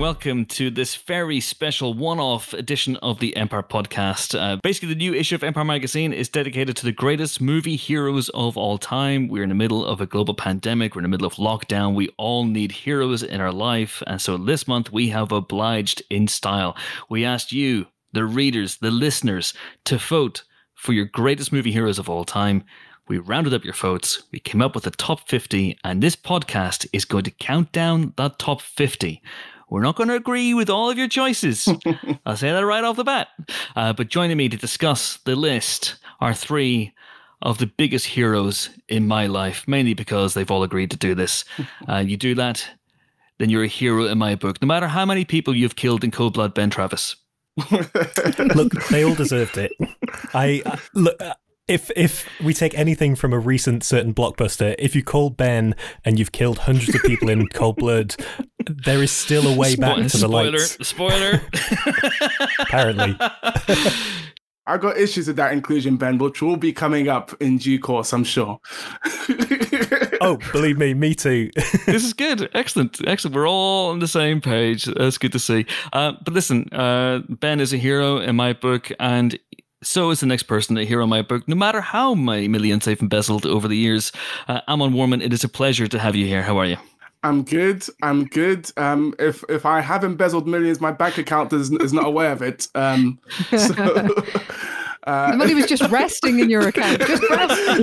welcome to this very special one-off edition of the Empire Podcast. Basically, the new issue of Empire Magazine is dedicated to the greatest movie heroes of all time. We're in the middle of a global pandemic. We're in the middle of lockdown. We all need heroes in our life. And so this month, we have obliged in style. We asked you, the readers, the listeners, to vote for your greatest movie heroes of all time. We rounded up your votes, we came up with a top 50, and this podcast is going to count down that top 50. We're not going to agree with all of your choices. I'll say that right off the bat. But joining me to discuss the list are three of the biggest heroes in my life, mainly because they've all agreed to do this. You do that, then you're a hero in my book, no matter how many people you've killed in cold blood, Ben Travis. Look, they all deserved it. Look. If we take anything from a recent certain blockbuster, if you call Ben and you've killed hundreds of people in cold blood, there is still a way back to the lights. Spoiler. Apparently. I got issues with that inclusion, Ben, which will be coming up in due course, I'm sure. Oh, believe me too. This is good. Excellent. We're all on the same page. That's good to see. But listen, Ben is a hero in my book, and so is the next person a hero in my book, no matter how many millions they've embezzled over the years. Amon Warman, it is a pleasure to have you here. How are you? I'm good. If I have embezzled millions, my bank account is not aware of it. The money was just resting in your account. Just resting.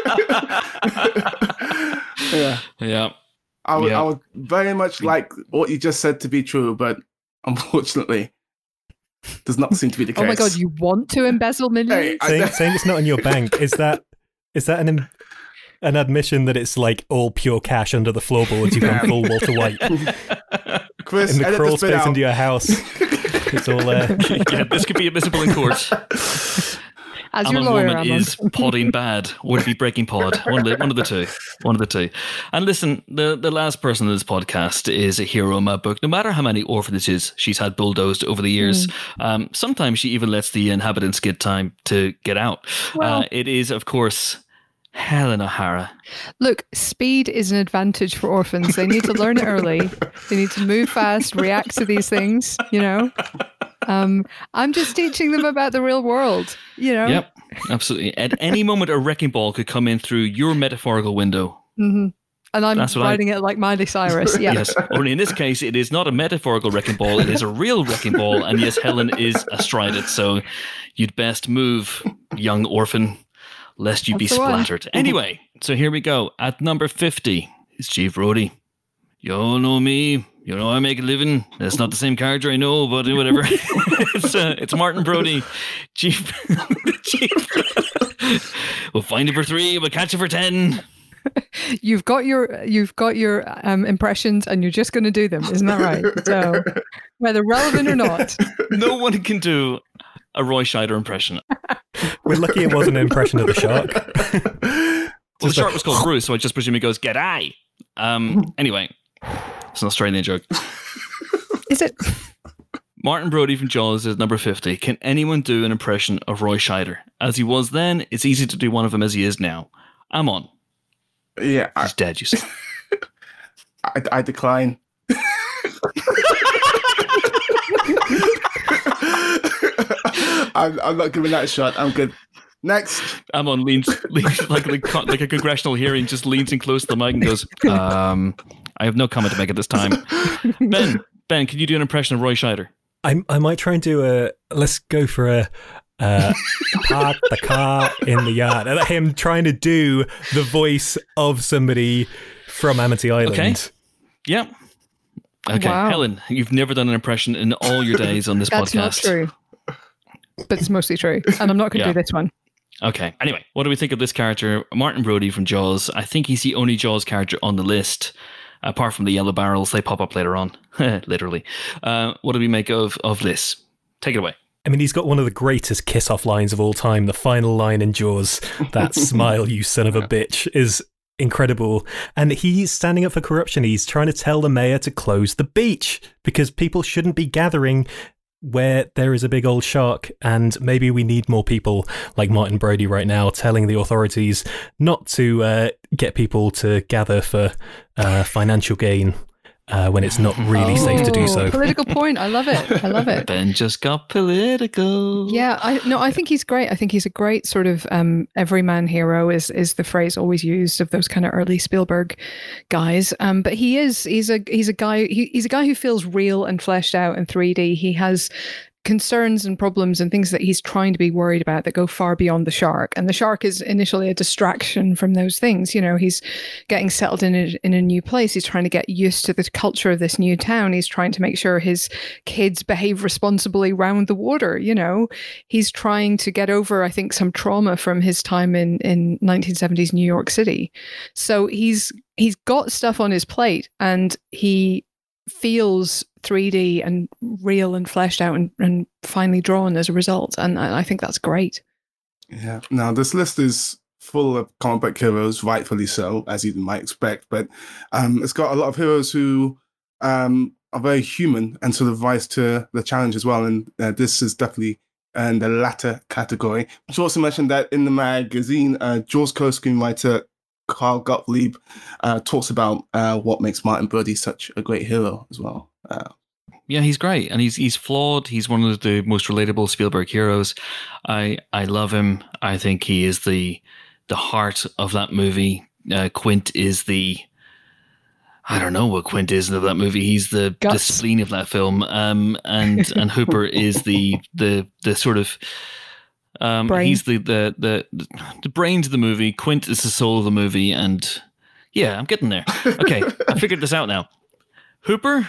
Yeah. I would very much like what you just said to be true, but unfortunately, does not seem to be the case. Oh my God, you want to embezzle millions? Saying it's not in your bank, is that an admission that it's like all pure cash under the floorboards? You've gone full Walter White. Chris, in the crawl space into your house. It's all there. Yeah, this could be admissible in court. As your lawyer, Woman is podding bad, or to be breaking pod. One of the two. And listen, the last person in this podcast is a hero in my book. No matter how many orphanages she's had bulldozed over the years, sometimes she even lets the inhabitants get time to get out. Well, it is, of course, Helen O'Hara. Look, speed is an advantage for orphans. They need to learn it early. They need to move fast, react to these things, I'm just teaching them about the real world, Yep, absolutely. At any moment, a wrecking ball could come in through your metaphorical window. Mm-hmm. And I'm riding it like Miley Cyrus. Yeah. Yes. Only in this case, it is not a metaphorical wrecking ball. It is a real wrecking ball. And yes, Helen is astride it. So you'd best move, young orphan, lest you be splattered. Anyway, so here we go. At number 50 is Chief Brody. You all know me. You know I make a living. That's not the same character, I know, but whatever. It's Martin Brody. Chief. We'll find you for 3. We'll catch you for 10. You've got your impressions, and you're just going to do them, isn't that right? So whether relevant or not, no one can do a Roy Scheider impression. We're lucky it wasn't an impression of the shark. Well, the shark was called Bruce, so I just presume he goes, "G'day." Anyway, it's an Australian joke. Is it? Martin Brody from Jaws is number 50. Can anyone do an impression of Roy Scheider? As he was then, it's easy to do one of him as he is now. I'm on. Yeah. He's dead, you say. I decline. I'm not giving that a shot. I'm good. Next. Amon leans like a congressional hearing, just leans in close to the mic and goes, I have no comment to make at this time. Ben, can you do an impression of Roy Scheider? I might try and do let's go for a park the car in the yard. Him trying to do the voice of somebody from Amity Island. Okay. Yeah. Okay. Wow. Helen, you've never done an impression in all your days on this podcast. That's not true. But it's mostly true. And I'm not going to do this one. Okay. Anyway, what do we think of this character? Martin Brody from Jaws. I think he's the only Jaws character on the list, apart from the yellow barrels. They pop up later on. Literally. What do we make of this? Take it away. I mean, he's got one of the greatest kiss-off lines of all time. The final line in Jaws, that smile, you son of a bitch, is incredible. And he's standing up for corruption. He's trying to tell the mayor to close the beach because people shouldn't be gathering where there is a big old shark. And maybe we need more people like Martin Brody right now telling the authorities not to get people to gather for financial gain. when it's not really safe to do so. Political point. I love it. I love it. Ben just got political. Yeah, I think he's great. I think he's a great sort of everyman hero is the phrase always used of those kind of early Spielberg guys. But he's a guy who feels real and fleshed out in 3D. He has concerns and problems and things that he's trying to be worried about that go far beyond the shark. And the shark is initially a distraction from those things. You know, he's getting settled in a new place. He's trying to get used to the culture of this new town. He's trying to make sure his kids behave responsibly around the water. You know, he's trying to get over, I think, some trauma from his time in 1970s New York City. So he's got stuff on his plate, and he feels 3D and real and fleshed out and finely drawn as a result. And I think that's great. Yeah. Now, this list is full of comic book heroes, rightfully so, as you might expect. But it's got a lot of heroes who are very human and sort of rise to the challenge as well. And this is definitely in the latter category. You should also mention that in the magazine, Jaws co-screenwriter Carl Gottlieb talks about what makes Martin Brody such a great hero as well. Yeah, he's great, and he's flawed. He's one of the most relatable Spielberg heroes. I love him. I think he is the heart of that movie. Quint is I don't know what Quint is of that movie. He's the spleen of that film. And Hooper is the sort of brain. He's the brains of the movie. Quint is the soul of the movie, and yeah, I'm getting there. Okay, I figured this out now. Hooper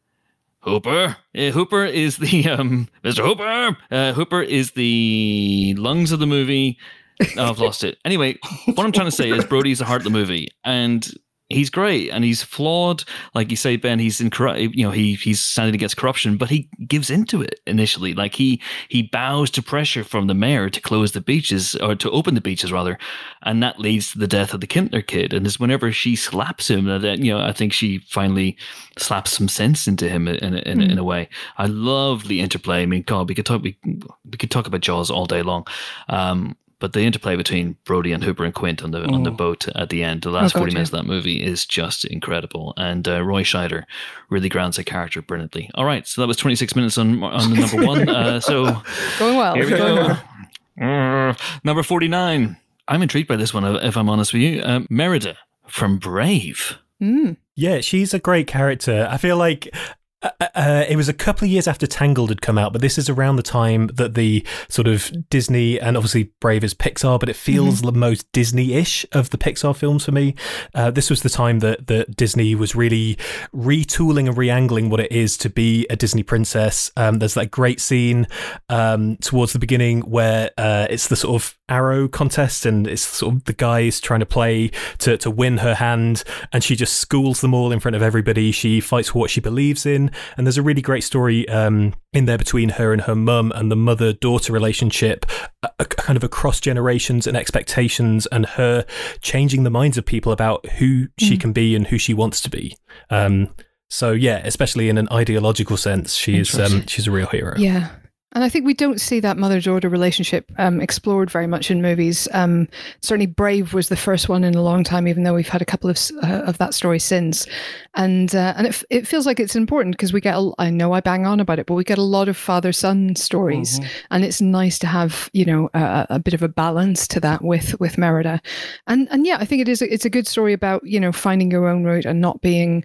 is the Mr. Hooper. Hooper is the lungs of the movie. Oh, I've lost it. Anyway, what I'm trying to say is Brody's the heart of the movie, and he's great, and he's flawed. Like you say, Ben, he's he's standing against corruption, but he gives into it initially. Like he bows to pressure from the mayor to close the beaches, or to open the beaches rather, and that leads to the death of the Kintner kid. And it's whenever she slaps him that I think she finally slaps some sense into him in a way. I love the interplay. I mean, God, we could talk about Jaws all day long. But the interplay between Brody and Hooper and Quint on the boat at the end, the last 40 minutes of that movie is just incredible. And Roy Scheider really grounds the character brilliantly. All right, so that was 26 minutes on the number one. So going well. Here we go. Number 49. I'm intrigued by this one, if I'm honest with you. Merida from Brave. Yeah, she's a great character. I feel like it was a couple of years after Tangled had come out, but this is around the time that the sort of Disney, and obviously Brave is Pixar, but it feels the most Disney-ish of the Pixar films for me. This was the time that Disney was really retooling and re-angling what it is to be a Disney princess. There's that great scene towards the beginning where it's the sort of arrow contest, and it's sort of the guys trying to play to win her hand, and she just schools them all in front of everybody. She fights for what she believes in, and there's a really great story in there between her and her mum, and the mother-daughter relationship, kind of across generations and expectations, and her changing the minds of people about who she can be and who she wants to be. So yeah, especially in an ideological sense, she's a real hero. Yeah. And I think we don't see that mother-daughter relationship explored very much in movies. Certainly Brave was the first one in a long time, even though we've had a couple of that story since. And it feels like it's important because we get, I know I bang on about it, but we get a lot of father-son stories. And it's nice to have, a bit of a balance to that with Merida. And yeah, I think it's a good story about, finding your own route and not being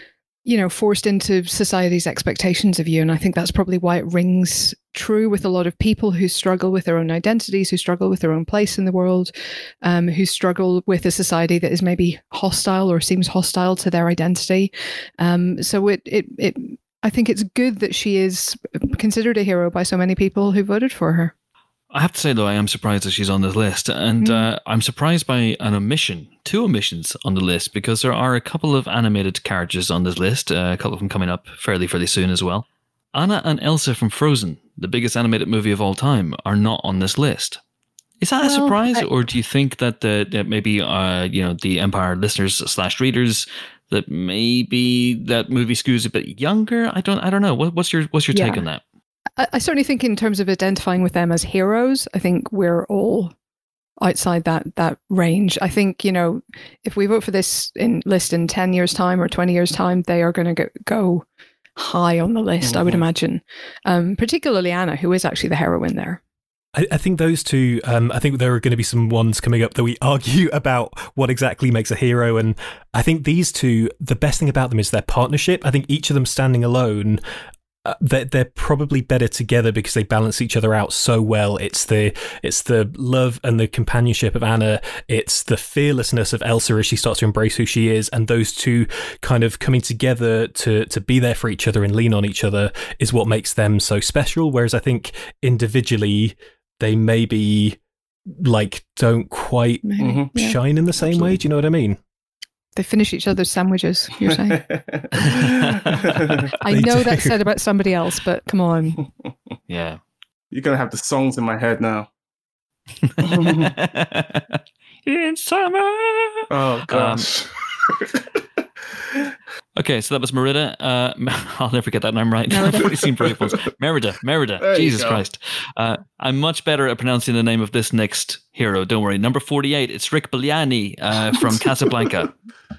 forced into society's expectations of you. And I think that's probably why it rings true with a lot of people who struggle with their own identities, who struggle with their own place in the world, who struggle with a society that is maybe hostile or seems hostile to their identity. So I think it's good that she is considered a hero by so many people who voted for her. I have to say, though, I am surprised that she's on this list. And I'm surprised by two omissions on the list, because there are a couple of animated characters on this list, a couple of them coming up fairly soon as well. Anna and Elsa from Frozen, the biggest animated movie of all time, are not on this list. Is that a surprise? Or do you think that that maybe, the Empire listeners / readers, that maybe that movie skews a bit younger? I don't know. What's your take on that? I certainly think in terms of identifying with them as heroes, I think we're all outside that range. I think, if we vote for this list in 10 years' time or 20 years' time, they are going to go high on the list, I would imagine. Particularly Anna, who is actually the heroine there. I think those two, I think there are going to be some ones coming up that we argue about what exactly makes a hero. And I think these two, the best thing about them is their partnership. I think each of them standing alone, they're probably better together because they balance each other out so well. It's the love and the companionship of Anna. It's the fearlessness of Elsa as she starts to embrace who she is. And those two kind of coming together to be there for each other and lean on each other is what makes them so special. Whereas I think individually, they maybe don't quite shine in the same way. Do you know what I mean? They finish each other's sandwiches, you're saying? I know that's said about somebody else, but come on. Yeah. You're going to have the songs in my head now. In summer. Oh, gosh. Okay, so that was Merida. I'll never get that name right. I've already seen Braveballs. Merida. Jesus Christ. I'm much better at pronouncing the name of this next hero. Don't worry. Number 48. It's Rick Bliani from Casablanca.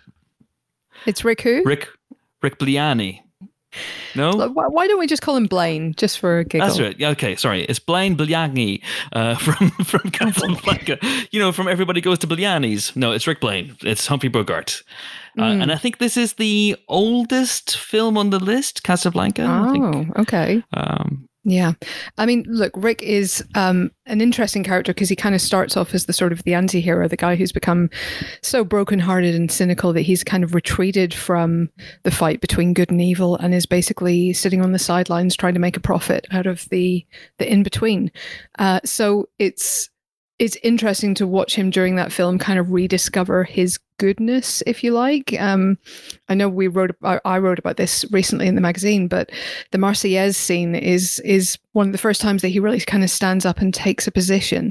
It's Rick who? Rick Bliani. No? Why don't we just call him Blaine, just for a giggle? That's right. Yeah, okay, sorry. It's Blaine Bliani from Casablanca. From Everybody Goes to Bliani's. No, it's Rick Blaine. It's Humphrey Bogart. And I think this is the oldest film on the list, Casablanca. Oh, okay. Yeah. I mean, look, Rick is an interesting character because he kind of starts off as the sort of the anti-hero, the guy who's become so brokenhearted and cynical that he's kind of retreated from the fight between good and evil and is basically sitting on the sidelines trying to make a profit out of the in-between. So it's interesting to watch him during that film kind of rediscover his goodness, if you like. I know I wrote about this recently in the magazine, but the Marseillaise scene is one of the first times that he really kind of stands up and takes a position.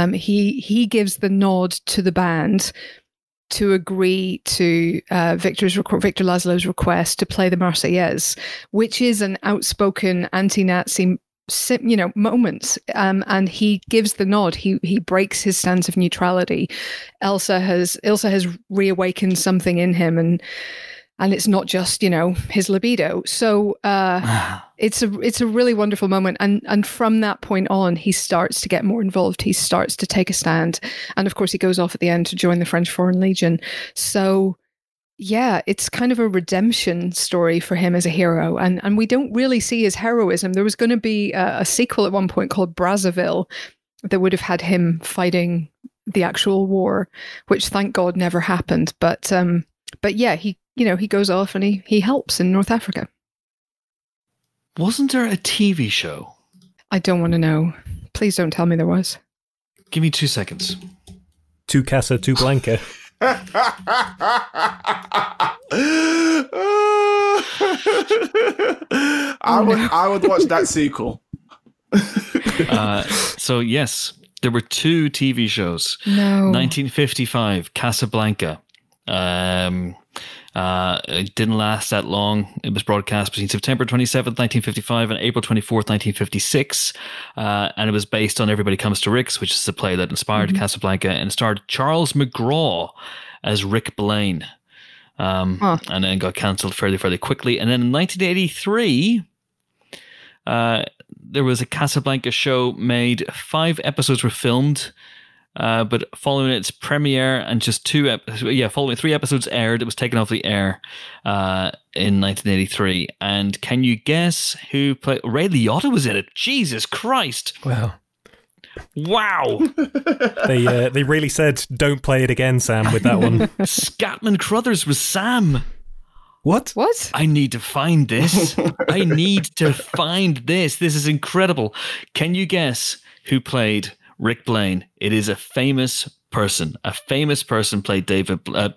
He gives the nod to the band to agree to Victor Laszlo's request to play the Marseillaise, which is an outspoken anti-Nazi moments, and he gives the nod. He breaks his stance of neutrality. Ilsa has reawakened something in him, and it's not just his libido. So it's a really wonderful moment, and from that point on, he starts to get more involved. He starts to take a stand, and of course, he goes off at the end to join the French Foreign Legion. So. Yeah, it's kind of a redemption story for him as a hero. And we don't really see his heroism. There was going to be a sequel at one point called Brazzaville that would have had him fighting the actual war, which thank God never happened. But yeah, he goes off and he helps in North Africa. Wasn't there a TV show? I don't want to know. Please don't tell me there was. Give me 2 seconds. Tu Casa, Tu Blanca. I would watch that sequel. So yes, there were 2 TV shows. No. 1955, Casablanca. It didn't last that long. It was broadcast between September 27th, 1955 and April 24th, 1956. And it was based on Everybody Comes to Rick's, which is the play that inspired Casablanca, and starred Charles McGraw as Rick Blaine. And then got cancelled fairly quickly. And then in 1983, there was a Casablanca show made. 5 episodes were filmed. But following its premiere and just following 3 episodes aired, it was taken off the air in 1983. And can you guess who played? Ray Liotta was in it. Jesus Christ! Wow! They really said, "Don't play it again, Sam." With that one, Scatman Crothers was Sam. What? I need to find this. This is incredible. Can you guess who played Rick Blaine? It is a famous person. A famous person played David Blaine.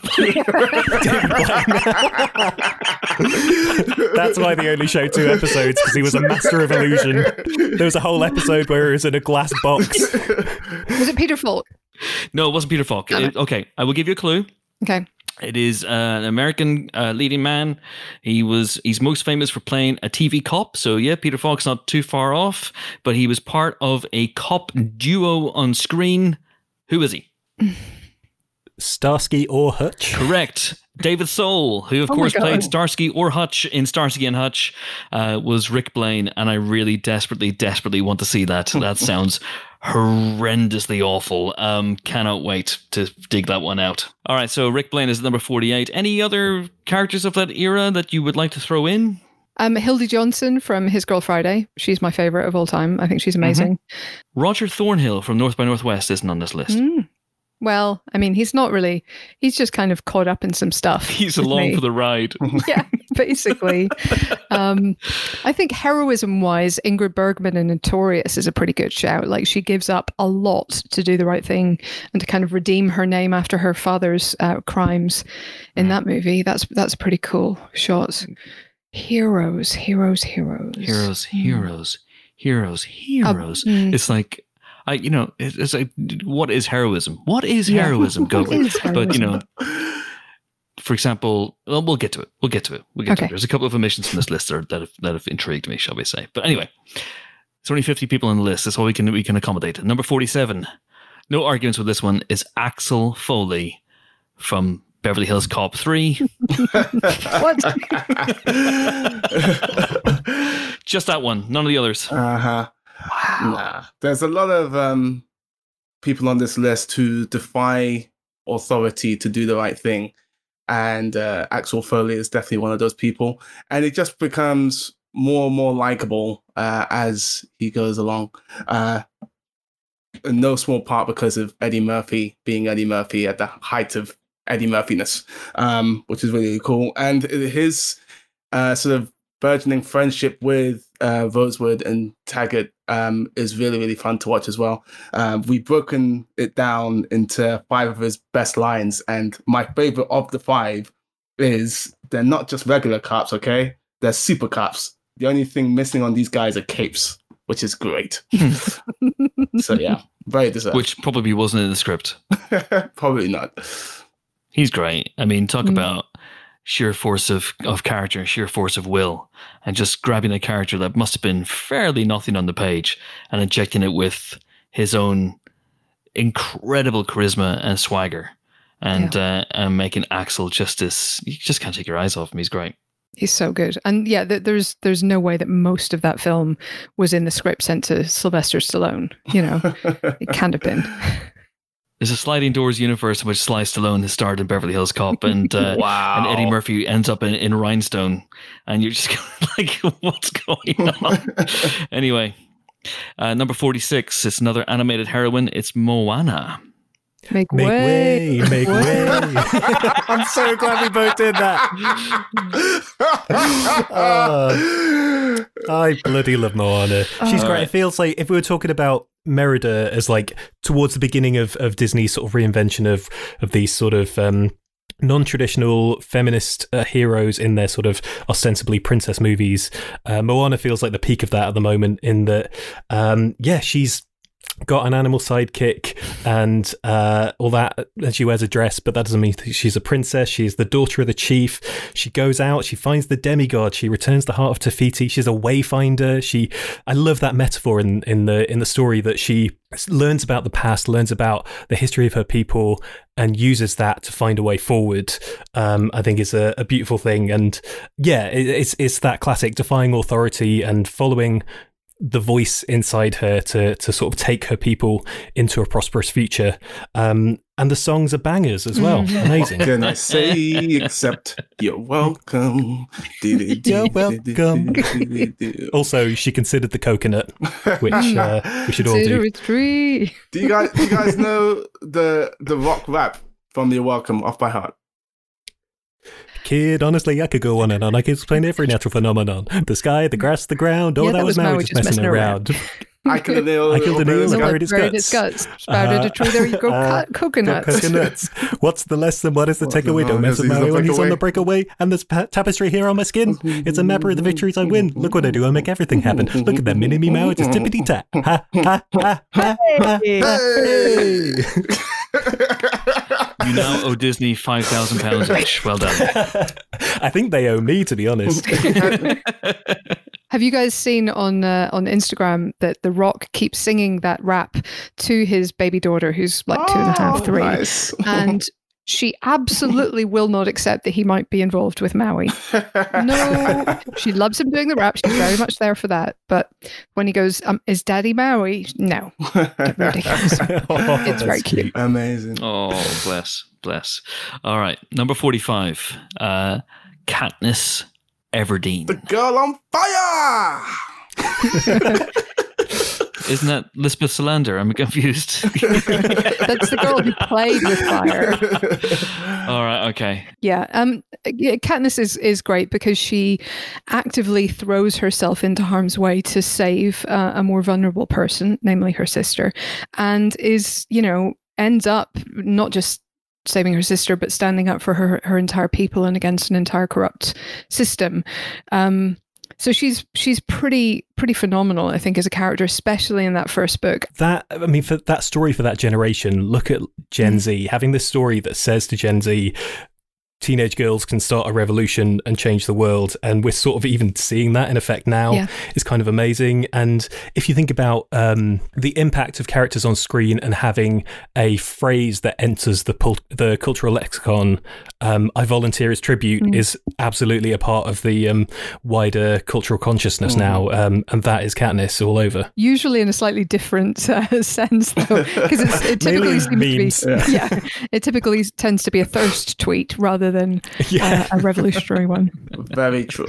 That's why they only showed 2 episodes, because he was a master of illusion. There was a whole episode where he was in a glass box. Was it Peter Falk? No, it wasn't Peter Falk. Okay, I will give you a clue. Okay. It is an American leading man. He's most famous for playing a TV cop. So yeah, Peter Falk's not too far off, but he was part of a cop duo on screen Who is he? Starsky or Hutch? Correct. David Soul, who of course played Starsky or Hutch in Starsky and Hutch, was Rick Blaine, and I really desperately want to see that. That sounds horrendously awful. Cannot wait to dig that one out. All right, so Rick Blaine is number 48. Any other characters of that era that you would like to throw in? Hildy Johnson from His Girl Friday. She's my favorite of all time. I think she's amazing. Roger Thornhill from North by Northwest isn't on this list. Well, I mean, he's not really, he's just kind of caught up in some stuff. He's along for the ride. Yeah, basically. I think heroism-wise, Ingrid Bergman in Notorious is a pretty good shout. Like, she gives up a lot to do the right thing and to kind of redeem her name after her father's crimes in that movie. That's a pretty cool shot. Heroes. It's like, it's like, what is heroism? What is heroism? But, for example, well, we'll get to it. We'll get to it. There's a couple of omissions from this list that have intrigued me, shall we say. But anyway, it's only 50 people on the list. That's all we can accommodate. Number 47, no arguments with this one, is Axel Foley from Beverly Hills Cop 3. What? Just that one, none of the others. Wow. Nah. There's a lot of people on this list who defy authority to do the right thing. And Axel Foley is definitely one of those people. And it just becomes more and more likable as he goes along. In no small part because of Eddie Murphy being Eddie Murphy at the height of Eddie Murphy-ness, which is really cool. And his sort of burgeoning friendship with Rosewood and Taggart is really, really fun to watch as well. We've broken it down into 5 of his best lines, and my favorite of the 5 is they're not just regular cops, okay? They're super cops. The only thing missing on these guys are capes, which is great. So yeah, very deserved. Which probably wasn't in the script. Probably not. He's great. I mean, talk about sheer force of character, sheer force of will, and just grabbing a character that must have been fairly nothing on the page and injecting it with his own incredible charisma and swagger, and making Axel just this. You just can't take your eyes off him. He's great. He's so good. And yeah, there's no way that most of that film was in the script sent to Sylvester Stallone. It can't have been. There's a sliding doors universe in which Sly Stallone has starred in Beverly Hills Cop, and and Eddie Murphy ends up in Rhinestone, and you're just like, what's going on? Anyway, number 46, it's another animated heroine. It's Moana. Make way. I'm so glad we both did that. I bloody love Moana. She's great. It feels like if we were talking about Merida as like towards the beginning of Disney's sort of reinvention of these sort of non-traditional feminist heroes in their sort of ostensibly princess movies, Moana feels like the peak of that at the moment in that, she's got an animal sidekick and all that, and she wears a dress, but that doesn't mean she's a princess. She's the daughter of the chief. She goes out, she finds the demigod, she returns the heart of Te Fiti. She's a wayfinder. I love that metaphor in the story, that she learns about the past, learns about the history of her people, and uses that to find a way forward. I think is a beautiful thing. And yeah, it's that classic defying authority and following the voice inside her to sort of take her people into a prosperous future. And the songs are bangers as well. Amazing. What can I say except you're welcome? You're welcome. Also, she considered the coconut, which we should all do. Tree. Do you guys know the rock rap from You're Welcome off by heart? Kid, honestly, I could go on and on. I could explain every natural phenomenon. The sky, the grass, the ground. That was Maui just messing around. I killed an eel and carried its guts. Sprouted a tree, there you go, coconuts. What's the lesson? What is the takeaway? Don't mess with Maui when he's on the breakaway. And this tapestry here on my skin, it's a mapper of the victories I win. Look what I do, I make everything happen. Look at that mini-me Maui, just tippity-tap. Ha, ha, ha, ha, ha, Hey! You now owe Disney £5,000 each. Well done. I think they owe me, to be honest. Have Have you guys seen on Instagram that The Rock keeps singing that rap to his baby daughter, who's like 2.5, 3, nice. and she absolutely will not accept that he might be involved with Maui. No, she loves him doing the rap. She's very much there for that. But when he goes, "Is Daddy Maui?" No, ridiculous. It's very cute. Amazing. Oh, bless. All right, number 45, Katniss Everdeen. The girl on fire. Isn't that Lisbeth Salander? I'm confused. That's the girl who played with fire. All right, okay. Yeah, Katniss is great because she actively throws herself into harm's way to save a more vulnerable person, namely her sister, and ends up not just saving her sister, but standing up for her entire people and against an entire corrupt system. So she's pretty phenomenal, I think, as a character, especially in that first book. For that story for that generation, look at Gen Z having this story that says to Gen Z, teenage girls can start a revolution and change the world, and we're sort of even seeing that in effect now. Is kind of amazing. And if you think about the impact of characters on screen and having a phrase that enters the cultural lexicon, I volunteer as tribute is absolutely a part of the wider cultural consciousness now, and that is Katniss all over. Usually in a slightly different sense, though, because it typically seems to be it typically tends to be a thirst tweet rather than a revolutionary one. Very true.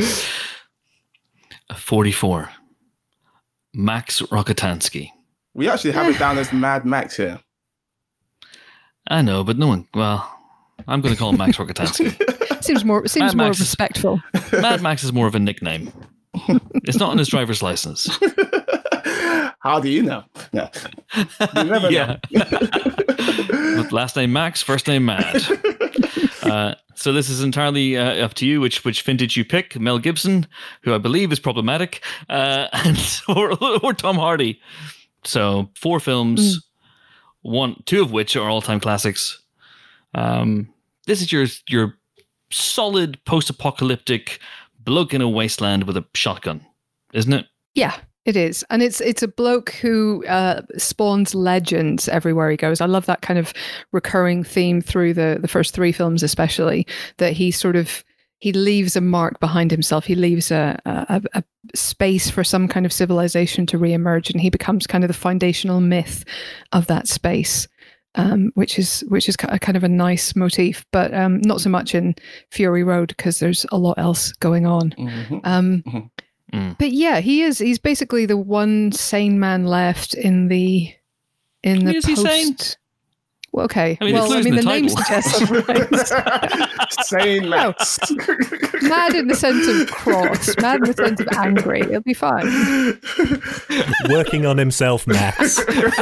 44, Max Rokitansky. We actually have it down as Mad Max here. I know, but no one. Well, I'm going to call him Max Rokitansky. Seems more respectful. Mad Max is more of a nickname. It's not on his driver's license. How do you know? No. You never know. With last name Max, first name Mad. So this is entirely up to you which vintage you pick. Mel Gibson, who I believe is problematic, or Tom Hardy. So 4 films, 2 of which are all-time classics. This is your solid post-apocalyptic bloke in a wasteland with a shotgun, isn't it? Yeah. It is. And it's a bloke who spawns legends everywhere he goes. I love that kind of recurring theme through the first 3 films, especially, that he leaves a mark behind himself. He leaves a space for some kind of civilization to reemerge, and he becomes kind of the foundational myth of that space, which is kind of a nice motif, but not so much in Fury Road because there's a lot else going on. But yeah, he's basically the one sane man left in the Is post. He sane? Well, okay. I mean, the name suggests otherwise. Sane Max. Mad in the sense of cross, mad in the sense of angry. It'll be fine. Working on himself, Max.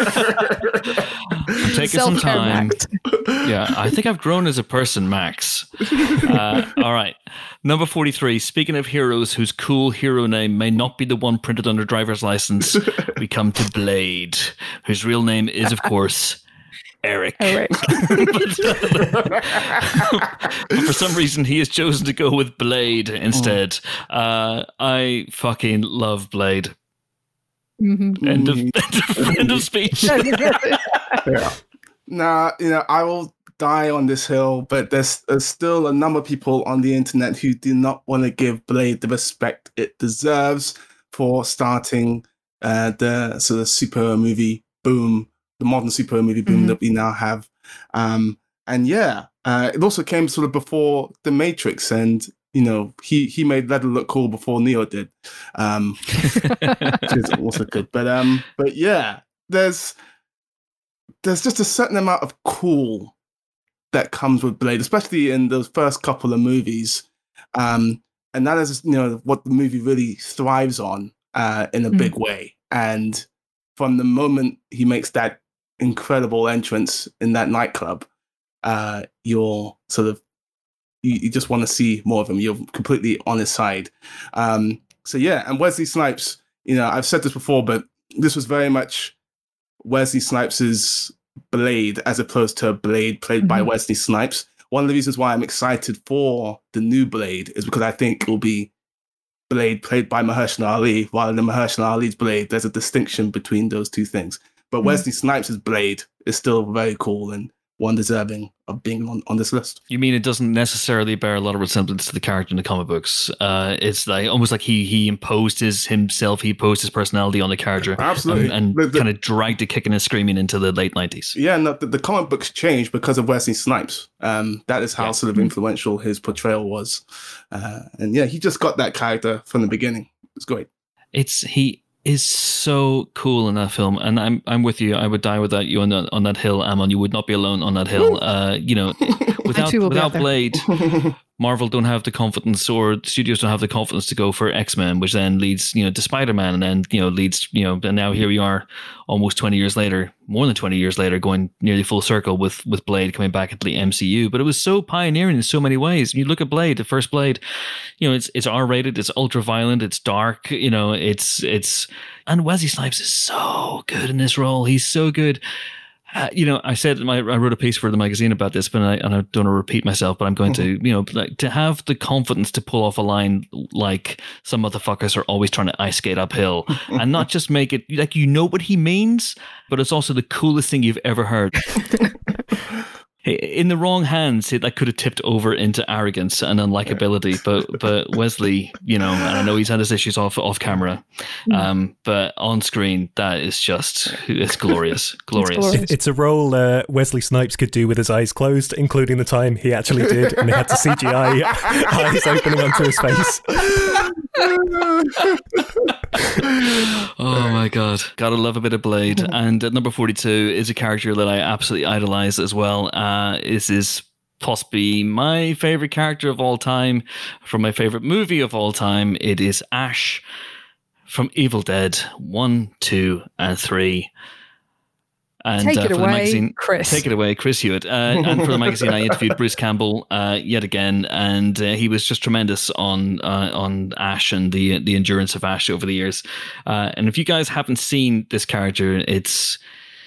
I'm taking some time. Max. Yeah, I think I've grown as a person, Max. All right. Number 43. Speaking of heroes whose cool hero name may not be the one printed on their driver's license, we come to Blade, whose real name is, of course, Eric. But for some reason, he has chosen to go with Blade instead. I fucking love Blade. End of speech. Yeah. Nah, I will die on this hill, but there's still a number of people on the internet who do not want to give Blade the respect it deserves for starting the sort of superhero movie boom, the modern superhero movie boom that we now have. It also came sort of before The Matrix, and he made Leather look cool before Neo did, which is also good. But yeah, there's just a certain amount of cool that comes with Blade, especially in those first couple of movies, and that is what the movie really thrives on in a big way. And from the moment he makes that incredible entrance in that nightclub, you're sort of you just want to see more of him. You're completely on his side. And Wesley Snipes, I've said this before, but this was very much Wesley Snipes' Blade as opposed to Blade played by Wesley Snipes. One of the reasons why I'm excited for the new Blade is because I think it will be Blade played by Mahershala Ali, while in Mahershala Ali's Blade, there's a distinction between those two things. But Wesley Snipes' Blade is still very cool and one deserving of being on this list. You mean it doesn't necessarily bear a lot of resemblance to the character in the comic books? It's like almost like he imposed his personality on the character. Absolutely. And kind of dragged it kicking and screaming into the late 90s. Yeah, no, the comic books changed because of Wesley Snipes. That is how sort of influential his portrayal was. And yeah, he just got that character from the beginning. It's great. He is so cool in that film, and I'm with you. I would die without you on that hill, Amon. You would not be alone on that hill. Without Blade, Marvel don't have the confidence, or studios don't have the confidence to go for X-Men, which then leads to Spider-Man, and then leads and now here we are, almost 20 years later, more than 20 years later, going nearly full circle with Blade coming back into the MCU. But it was so pioneering in so many ways. You look at Blade, the first Blade, it's R-rated, it's ultra-violent, it's dark, it's and Wesley Snipes is so good in this role. He's so good. I said I wrote a piece for the magazine about this, but I don't want to repeat myself, but I'm going to, to have the confidence to pull off a line like some motherfuckers are always trying to ice skate uphill and not just make it like what he means, but it's also the coolest thing you've ever heard. In the wrong hands, that could have tipped over into arrogance and unlikability. But Wesley, and I know he's had his issues off camera, but on screen, that is it's glorious, glorious. It's a role Wesley Snipes could do with his eyes closed, including the time he actually did, and they had to CGI eyes opening onto his face. Oh my god, gotta love a bit of Blade. And at number 42 is a character that I absolutely idolize as well. This is possibly my favorite character of all time from my favorite movie of all time. It is Ash from Evil Dead 1, 2 and 3. And take it for away, the magazine, Chris. Take it away, Chris Hewitt. And for the magazine, I interviewed Bruce Campbell yet again, and he was just tremendous on Ash and the endurance of Ash over the years. And if you guys haven't seen this character, he's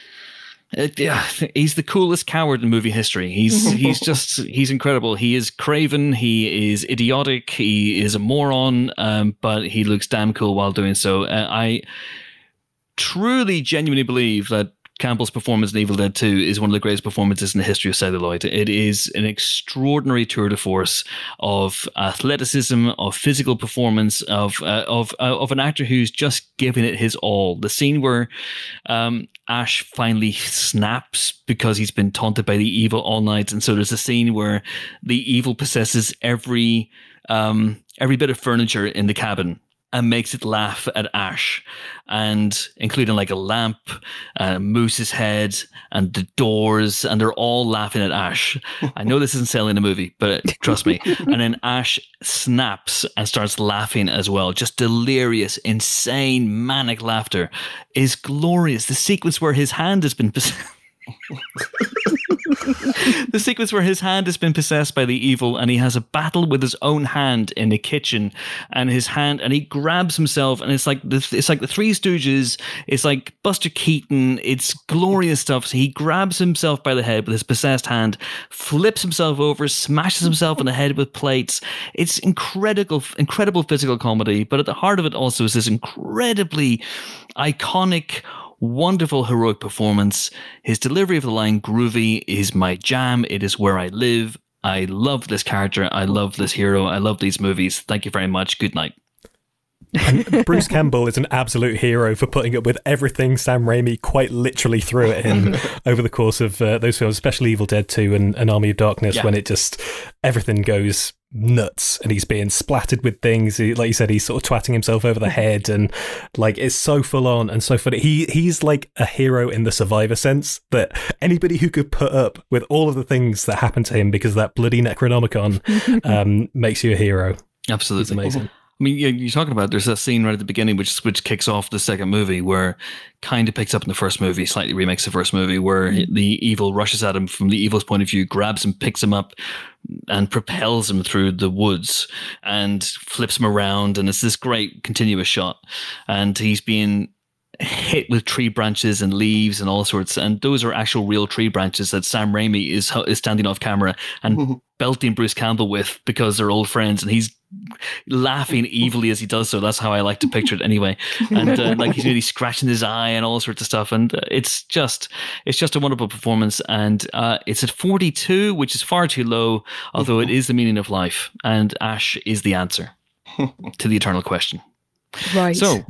the coolest coward in movie history. He's incredible. He is craven. He is idiotic. He is a moron. But he looks damn cool while doing so. I truly, genuinely believe that Campbell's performance in Evil Dead 2 is one of the greatest performances in the history of celluloid. It is an extraordinary tour de force of athleticism, of physical performance, of an actor who's just giving it his all. The scene where Ash finally snaps because he's been taunted by the evil all night, and so there's a scene where the evil possesses every bit of furniture in the cabin and makes it laugh at Ash, and including like a lamp, Moose's head, and the doors, and they're all laughing at Ash. I know this isn't selling a movie, but trust me. And then Ash snaps and starts laughing as well. Just delirious, insane, manic laughter is glorious. The sequence where his hand has been the sequence where his hand has been possessed by the evil, and he has a battle with his own hand in the kitchen, and he grabs himself, and it's like the Three Stooges. It's like Buster Keaton. It's glorious stuff. So he grabs himself by the head with his possessed hand, flips himself over, smashes himself in the head with plates. It's incredible physical comedy, but at the heart of it also is this incredibly iconic, wonderful heroic performance. His delivery of the line "groovy" is my jam. It is where I live. I love this character. I love this hero. I love these movies. Thank you very much. Good night. And Bruce Campbell is an absolute hero for putting up with everything Sam Raimi quite literally threw at him over the course of those films, especially Evil Dead 2 and Army of Darkness, when it just, everything goes nuts and he's being splattered with things. Like you said, he's sort of twatting himself over the head, and like it's so full on and so funny. He's like a hero in the Survivor sense, that anybody who could put up with all of the things that happened to him because of that bloody Necronomicon makes you a hero. Absolutely. It's amazing. I mean, you're talking about, there's that scene right at the beginning which kicks off the second movie, where kind of picks up in the first movie, slightly remakes the first movie, where the evil rushes at him from the evil's point of view, grabs him, picks him up, and propels him through the woods and flips him around. And it's this great continuous shot. And he's being hit with tree branches and leaves and all sorts, and those are actual real tree branches that Sam Raimi is standing off camera and belting Bruce Campbell with because they're old friends, and he's laughing evilly as he does so. That's how I like to picture it anyway. And like he's really scratching his eye and all sorts of stuff, and it's just a wonderful performance. And it's at 42, which is far too low, although it is the meaning of life, and Ash is the answer to the eternal question. Right. So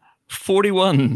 41.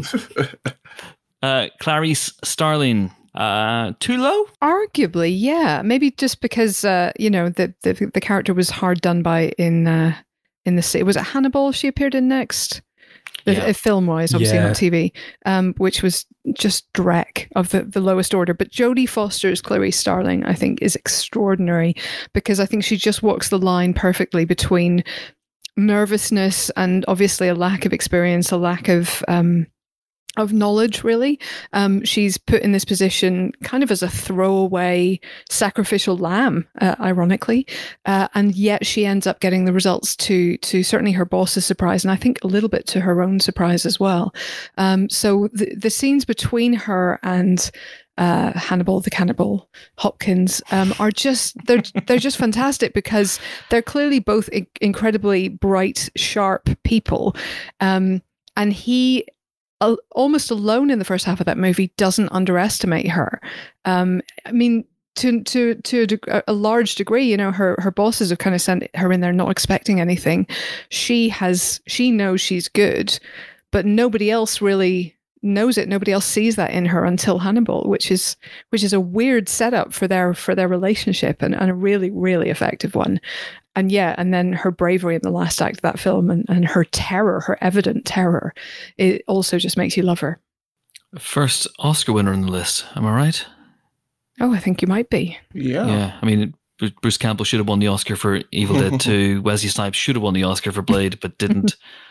Clarice Starling. Too low? Arguably, yeah. Maybe just because the character was hard done by in the was it Hannibal she appeared in next? Film wise, obviously not TV, which was just dreck of the lowest order. But Jodie Foster's Clarice Starling, I think, is extraordinary because I think she just walks the line perfectly between nervousness and obviously a lack of experience, a lack of knowledge, really. She's put in this position kind of as a throwaway sacrificial lamb, ironically, and yet she ends up getting the results to certainly her boss's surprise, and I think a little bit to her own surprise as well. So the scenes between her and Hannibal the Cannibal Hopkins are just they're just fantastic because they're clearly both incredibly bright, sharp people, and he, almost alone in the first half of that movie, doesn't underestimate her. I mean, to a large degree, her bosses have kind of sent her in there not expecting anything. She knows she's good, but nobody else really knows it. Nobody else sees that in her until Hannibal, which is a weird setup for their relationship, and a really, really effective one. And then her bravery in the last act of that film and her terror, her evident terror, it also just makes you love her. First Oscar winner on the list, am I right? Oh, I think you might be. Yeah. I mean, Bruce Campbell should have won the Oscar for Evil Dead 2. Wesley Snipes should have won the Oscar for Blade, but didn't.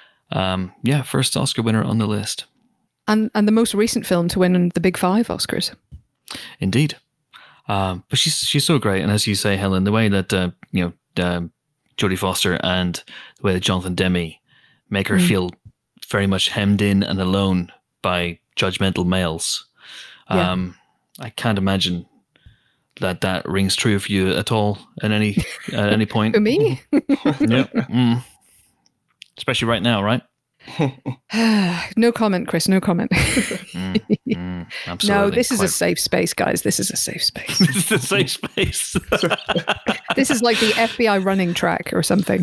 First Oscar winner on the list. And the most recent film to win the Big Five Oscars. Indeed. But she's so great. And as you say, Helen, the way that, Jodie Foster and the way that Jonathan Demme make her feel very much hemmed in and alone by judgmental males. I can't imagine that rings true for you at all at any point. For me? Yeah. Especially right now, right? No comment, Chris. No comment. Absolutely. No, this is a safe space, guys. This is a safe space. This is a safe space. This is like the FBI running track or something.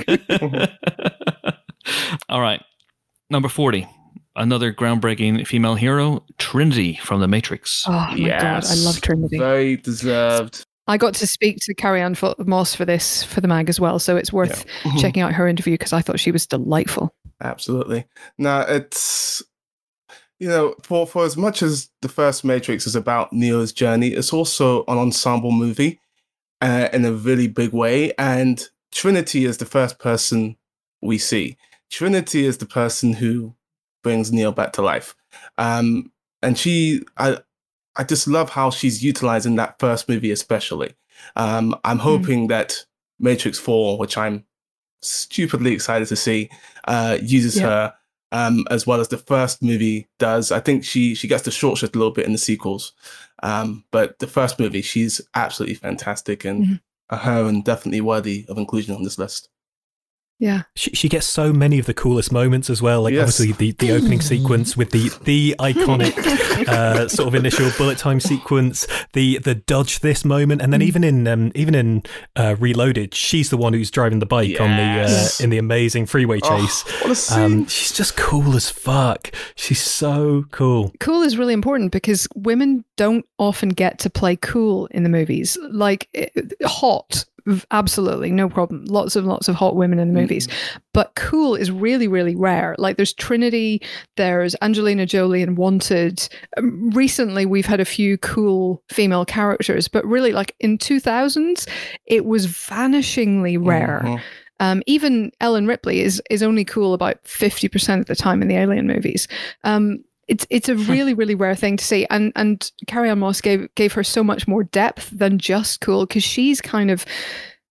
All right. Number 40. Another groundbreaking female hero, Trinity from The Matrix. Oh my God, I love Trinity. Very deserved. I got to speak to Carrie-Anne Moss for the mag as well, so it's worth checking out her interview because I thought she was delightful. Absolutely. Now, it's, for as much as the first Matrix is about Neo's journey, it's also an ensemble movie in a really big way. And Trinity is the first person we see. Trinity is the person who brings Neo back to life. And I just love how she's utilized in that first movie especially. I'm hoping that Matrix 4, which I'm stupidly excited to see, uses her as well as the first movie does. I think she gets the short shift a little bit in the sequels. But the first movie, she's absolutely fantastic, and her and definitely worthy of inclusion on this list. Yeah, she gets so many of the coolest moments as well. Like obviously the opening sequence with the iconic sort of initial bullet time sequence, the dodge this moment, and then even in Reloaded, she's the one who's driving the bike on in the amazing freeway chase. What a scene. She's just cool as fuck. She's so cool. Cool is really important because women don't often get to play cool in the movies. Like hot. Absolutely, no problem. Lots of hot women in the movies. But cool is really, really rare. Like there's Trinity, there's Angelina Jolie in Wanted. Recently, we've had a few cool female characters, but really like in 2000s, it was vanishingly rare. Even Ellen Ripley is only cool about 50% of the time in the Alien movies. It's a really, really rare thing to see. And Carrie-Anne Moss gave her so much more depth than just cool, because she's kind of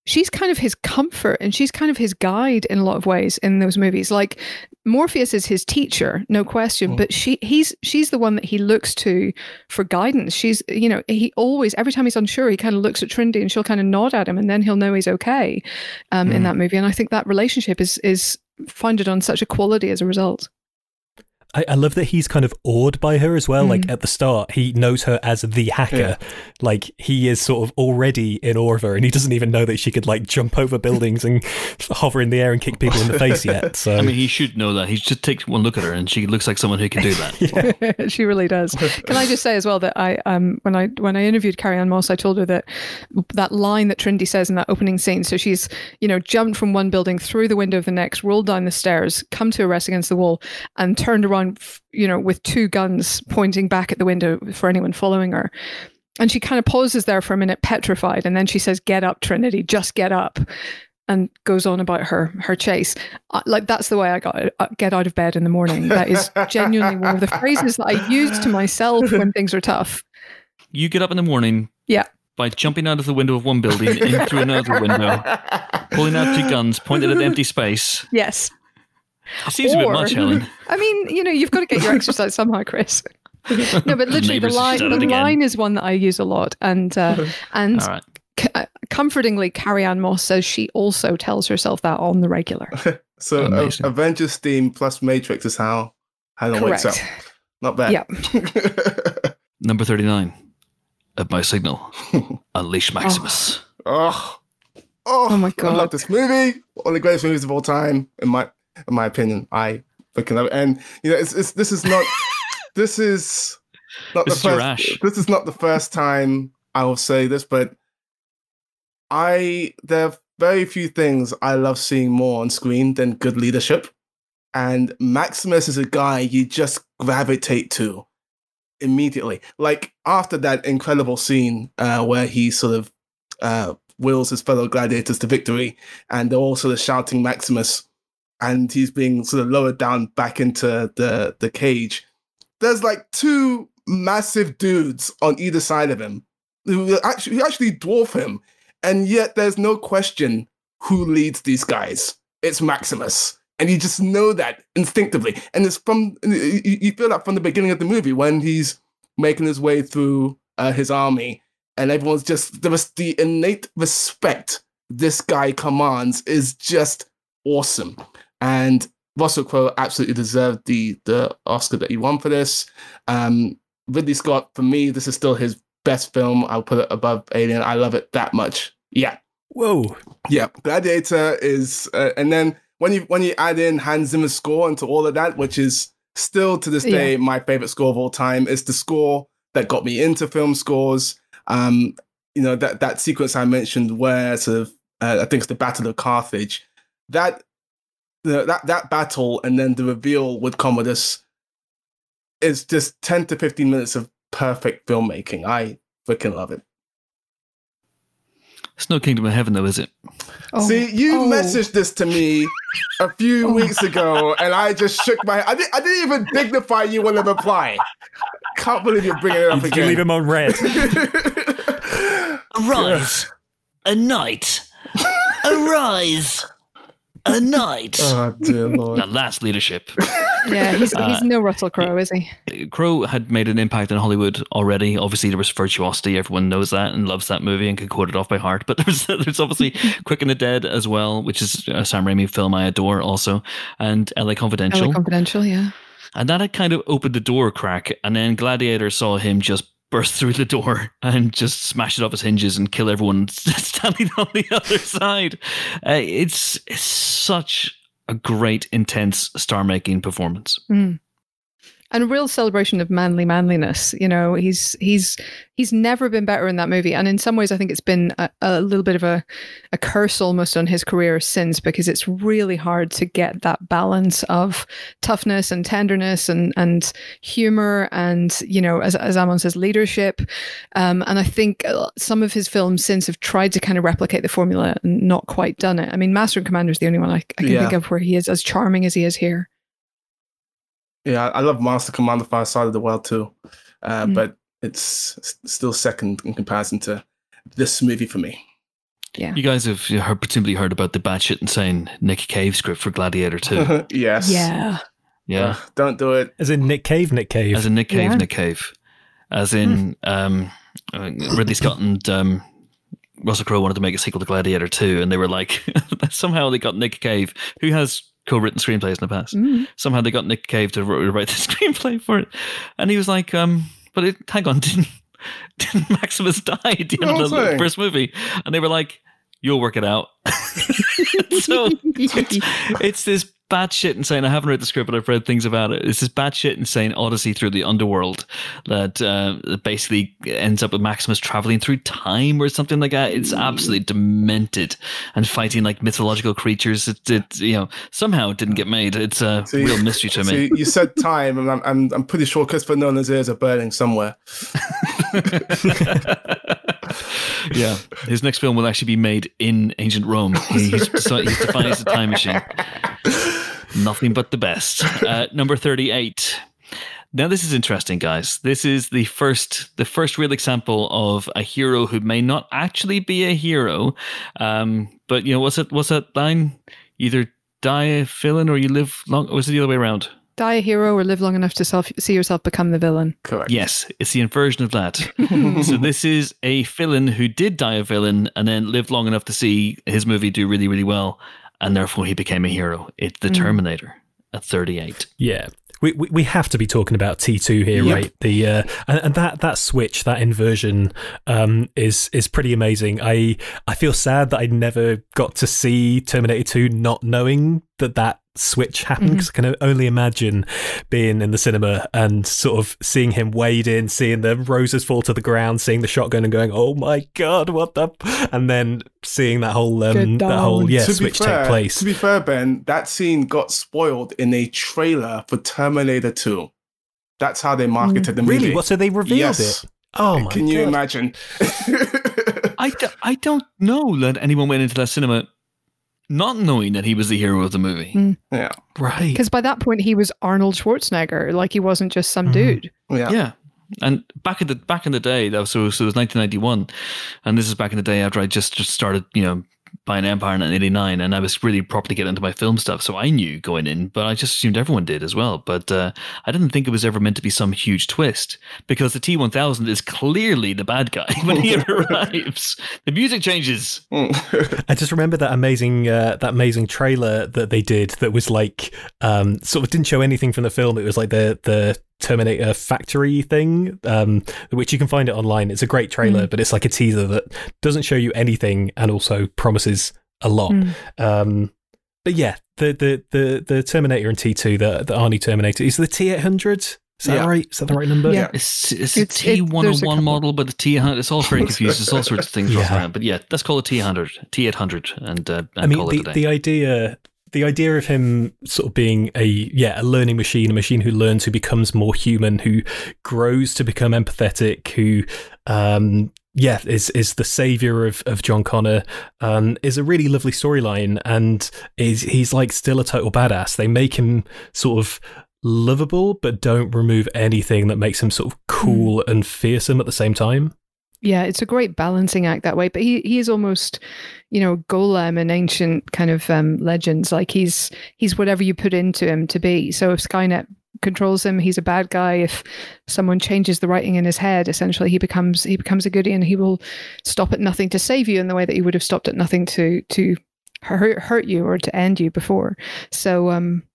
she's kind of his comfort and she's kind of his guide in a lot of ways in those movies. Like Morpheus is his teacher, no question, but she's the one that he looks to for guidance. She's, he always, every time he's unsure, he kind of looks at Trinity and she'll kind of nod at him and then he'll know he's okay in that movie. And I think that relationship is founded on such a quality as a result. I love that he's kind of awed by her as well. Like at the start, he knows her as the hacker. Yeah. Like he is sort of already in awe of her, and he doesn't even know that she could like jump over buildings and hover in the air and kick people in the face yet. So I mean, he should know that. He should take one look at her, and she looks like someone who can do that. Yeah. She really does. Can I just say as well that I when I interviewed Carrie-Anne Moss, I told her that line that Trinity says in that opening scene. So she's jumped from one building through the window of the next, rolled down the stairs, come to a rest against the wall, and turned around with two guns pointing back at the window for anyone following her. And she kind of pauses there for a minute, petrified, and then she says, "Get up, Trinity, just get up," and goes on about her chase. Like, that's the way I get out of bed in the morning. That is genuinely one of the phrases that I use to myself when things are tough. You get up in the morning by jumping out of the window of one building in through another window, pulling out two guns, pointed at empty space. Yes. It seems a bit much, Helen. I mean, you've got to get your exercise somehow, Chris. No, but literally the line is one that I use a lot. And right. Comfortingly, Carrie-Anne Moss says she also tells herself that on the regular. So Avengers theme plus Matrix is how Helen wakes up. Not bad. Yep. Number 39. At my signal, unleash Maximus. Oh my God. I love this movie. One of the greatest movies of all time, in my opinion. I freaking love it. And this is not the first time I will say this, but there are very few things I love seeing more on screen than good leadership. And Maximus is a guy you just gravitate to immediately. Like after that incredible scene where he sort of wills his fellow gladiators to victory, and they're all sort of shouting Maximus, and he's being sort of lowered down back into the cage. There's like two massive dudes on either side of him who actually dwarf him, and yet there's no question who leads these guys. It's Maximus. And you just know that instinctively. And it's you feel that from the beginning of the movie when he's making his way through his army, and everyone's the innate respect this guy commands is just awesome. And Russell Crowe absolutely deserved the Oscar that he won for this. Ridley Scott, for me, this is still his best film. I'll put it above Alien. I love it that much. Yeah. Whoa. Yeah. Gladiator is, and then when you add in Hans Zimmer's score into all of that, which is still to this day my favorite score of all time, is the score that got me into film scores. That sequence I mentioned where sort of I think it's the Battle of Carthage. That battle and then the reveal with Commodus is just 10 to 15 minutes of perfect filmmaking. I freaking love it. It's no Kingdom of Heaven, though, is it? Oh. See, you messaged this to me a few weeks ago, and I just shook my head. I didn't even dignify you with a reply. Can't believe you're bringing it up again. You leave him on red. Arise, a knight. Arise, a knight. Oh, dear Lord. Now that's leadership. Yeah, he's no Russell Crowe, is he? Crowe had made an impact in Hollywood already. Obviously, there was Virtuosity. Everyone knows that and loves that movie and can quote it off by heart. But there's obviously Quick and the Dead as well, which is a Sam Raimi film I adore also, and LA Confidential. LA Confidential, yeah. And that had kind of opened the door crack. And then Gladiator saw him just burst through the door and just smash it off his hinges and kill everyone standing on the other side. It's such a great, intense star-making performance. Mm. And a real celebration of manliness. You know, he's never been better in that movie. And in some ways, I think it's been a little bit of a curse almost on his career since, because it's really hard to get that balance of toughness and tenderness and humor and, you know, as Amon says, leadership. And I think some of his films since have tried to kind of replicate the formula and not quite done it. I mean, Master and Commander is the only one I can think of where he is as charming as he is here. Yeah, I love Master Commander Far Side of the World too, but it's still second in comparison to this movie for me. Yeah. You guys have presumably heard about the batshit insane Nick Cave script for Gladiator 2. Yes. Yeah. Yeah. Don't do it. As in Nick Cave. As in Nick Cave, Yeah. Nick Cave. As in Ridley Scott and Russell Crowe wanted to make a sequel to Gladiator 2, and they were like, somehow they got Nick Cave, who has co-written screenplays in the past. Somehow they got Nick Cave to write the screenplay for it. And he was like, hang on, didn't Maximus die at the end of the first movie? And they were like, you'll work it out. So it's this batshit insane. I haven't read the script, but I've read things about it. It's this batshit insane odyssey through the underworld that basically ends up with Maximus traveling through time or something like that. It's absolutely demented and fighting like mythological creatures. It somehow it didn't get made. It's a real mystery to me. You said time, and I'm pretty sure Christopher Nolan's ears are burning somewhere. Yeah, his next film will actually be made in ancient Rome. He's devised a time machine. Nothing but the best. Number 38. Now this is interesting, guys. This is the first real example of a hero who may not actually be a hero. But what's that line? Either die a villain or you live long. Or was it the other way around? Die a hero or live long enough to see yourself become the villain. Correct. Yes, it's the inversion of that. So this is a villain who did die a villain and then lived long enough to see his movie do really, really well, and therefore he became a hero. It's the Terminator at 38. Yeah. We have to be talking about T2 here, Yep. right? The and that switch, that inversion, is pretty amazing. I feel sad that I never got to see Terminator 2, not knowing that switch happened, because I can only imagine being in the cinema and sort of seeing him wade in, seeing the roses fall to the ground, seeing the shotgun and going, "Oh my god, what the?" And then seeing that whole switch take place. To be fair, Ben, that scene got spoiled in a trailer for Terminator 2. That's how they marketed the movie. Really? What? So they revealed it? Oh my god! Can you imagine? I don't know that anyone went into that cinema not knowing that he was the hero of the movie. Yeah. Right. Because by that point he was Arnold Schwarzenegger, like he wasn't just some dude. Yeah. And back in the day, so it was 1991, and this is back in the day after I just started, buying Empire in 1989, and I was really properly getting into my film stuff, so I knew going in, but I just assumed everyone did as well. But I didn't think it was ever meant to be some huge twist, because the T-1000 is clearly the bad guy when he arrives. The music changes. I just remember that amazing trailer that they did that was like sort of didn't show anything from the film. It was like the Terminator factory thing, which you can find it online. It's a great trailer, but it's like a teaser that doesn't show you anything and also promises a lot. But yeah, the Terminator in T2, the Arnie Terminator, is the T800. Is that right? Is that the right number? Yeah. It's a T101 model, but the T100, it's all very confused. There's all sorts of things rolling around. But yeah, let's call it T800, and call it a day. The idea of him sort of being a learning machine, a machine who learns, who becomes more human, who grows to become empathetic, who is the savior of John Connor, is a really lovely storyline, and he's like still a total badass. They make him sort of lovable, but don't remove anything that makes him sort of cool and fearsome at the same time. Yeah, it's a great balancing act that way. But he is almost, Golem in ancient kind of legends. Like he's whatever you put into him to be. So if Skynet controls him, he's a bad guy. If someone changes the writing in his head, essentially he becomes a goodie, and he will stop at nothing to save you in the way that he would have stopped at nothing to hurt you or to end you before. So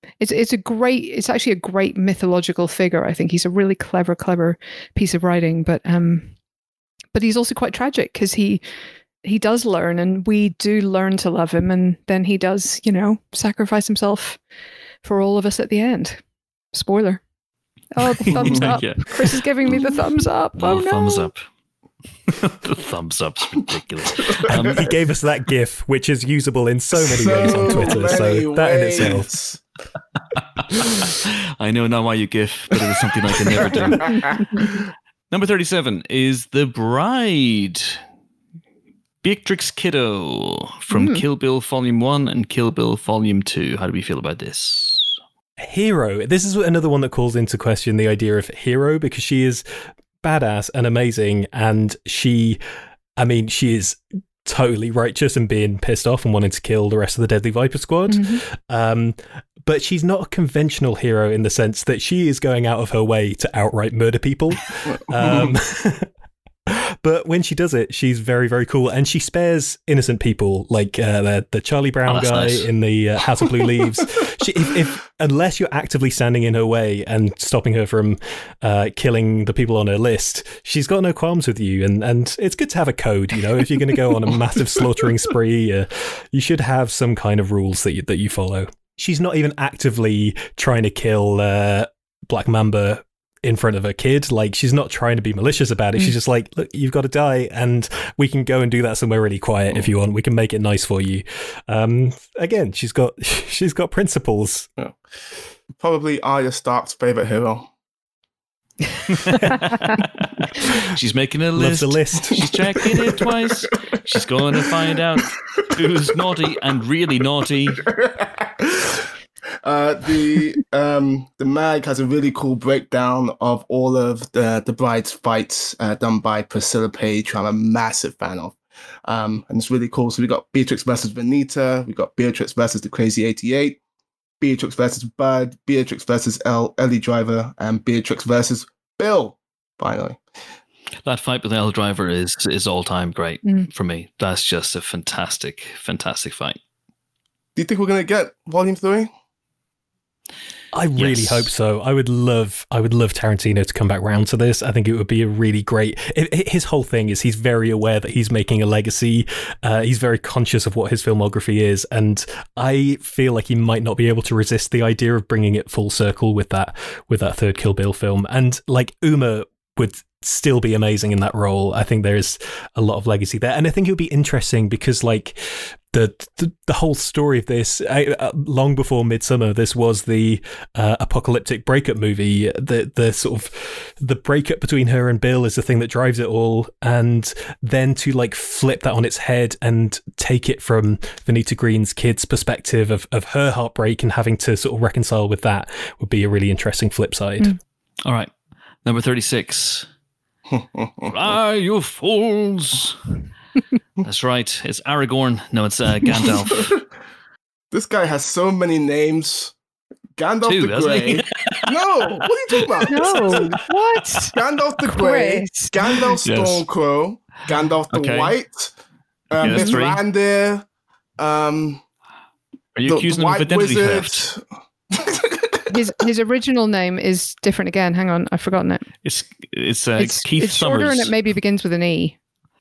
it's actually a great mythological figure. I think he's a really clever piece of writing, but he's also quite tragic, because he does learn, and we do learn to love him, and then he does, sacrifice himself for all of us at the end. Spoiler. Oh, the thumbs up. Yeah. Chris is giving me the thumbs up. Oh, no. Thumbs up. The thumbs up's ridiculous. He gave us that GIF, which is usable in so many ways on Twitter. So that in itself. I know now why you GIF, but it was something I can never do. Number 37 is The Bride. Beatrix Kiddo from Kill Bill Volume 1 and Kill Bill Volume 2. How do we feel about this? Hero. This is another one that calls into question the idea of hero, because she is badass and amazing, and she is totally righteous and being pissed off and wanting to kill the rest of the Deadly Viper Squad. But she's not a conventional hero in the sense that she is going out of her way to outright murder people. But when she does it, she's very, very cool. And she spares innocent people, like the Charlie Brown guy nice. in the House of Blue Leaves. Unless you're actively standing in her way and stopping her from killing the people on her list, she's got no qualms with you. And it's good to have a code, you know. If you're going to go on a massive slaughtering spree, you should have some kind of rules that you follow. She's not even actively trying to kill Black Mamba in front of her kid. Like, she's not trying to be malicious about it. She's just like, look, you've got to die, and we can go and do that somewhere really quiet if you want. We can make it nice for you. Again, she's got principles. Yeah. Probably Arya Stark's favorite hero. She's making a Loves list. a list. She's checking it twice. She's going to find out who's naughty and really naughty. The mag has a really cool breakdown of all of the bride's fights done by Priscilla Page, who I'm a massive fan of. And it's really cool. So we got Beatrix versus Venita, we got Beatrix versus the Crazy 88, Beatrix versus Bud, Beatrix versus Ellie Driver, and Beatrix versus Bill, finally. That fight with Elle Driver is all time great for me. That's just a fantastic, fantastic fight. Do you think we're going to get Volume 3? I really hope so. I would love Tarantino to come back round to this. I think it would be a really great. His whole thing is he's very aware that he's making a legacy. He's very conscious of what his filmography is, and I feel like he might not be able to resist the idea of bringing it full circle with that third Kill Bill film. And like, Uma would still be amazing in that role. I think there's a lot of legacy there, and I think it would be interesting because like the whole story of this, long before Midsummer, this was the apocalyptic breakup movie. The sort of the breakup between her and Bill is the thing that drives it all, and then to like flip that on its head and take it from Venita Green's kid's perspective of her heartbreak and having to sort of reconcile with that would be a really interesting flip side. All right, number 36. Fly, you fools. That's right. It's Aragorn. No, it's Gandalf. This guy has so many names. Gandalf Two, the Grey. No, what are you talking about? No, what? Gandalf the Grey, Chris. Gandalf Yes. Stormcrow, Gandalf the Okay. White, Yes, three. Mithrandir, Are you the accusing him of White identity Wizard. theft? His original name is different again. Hang on, I've forgotten it. It's Keith it's shorter Summers. and it maybe begins with an E.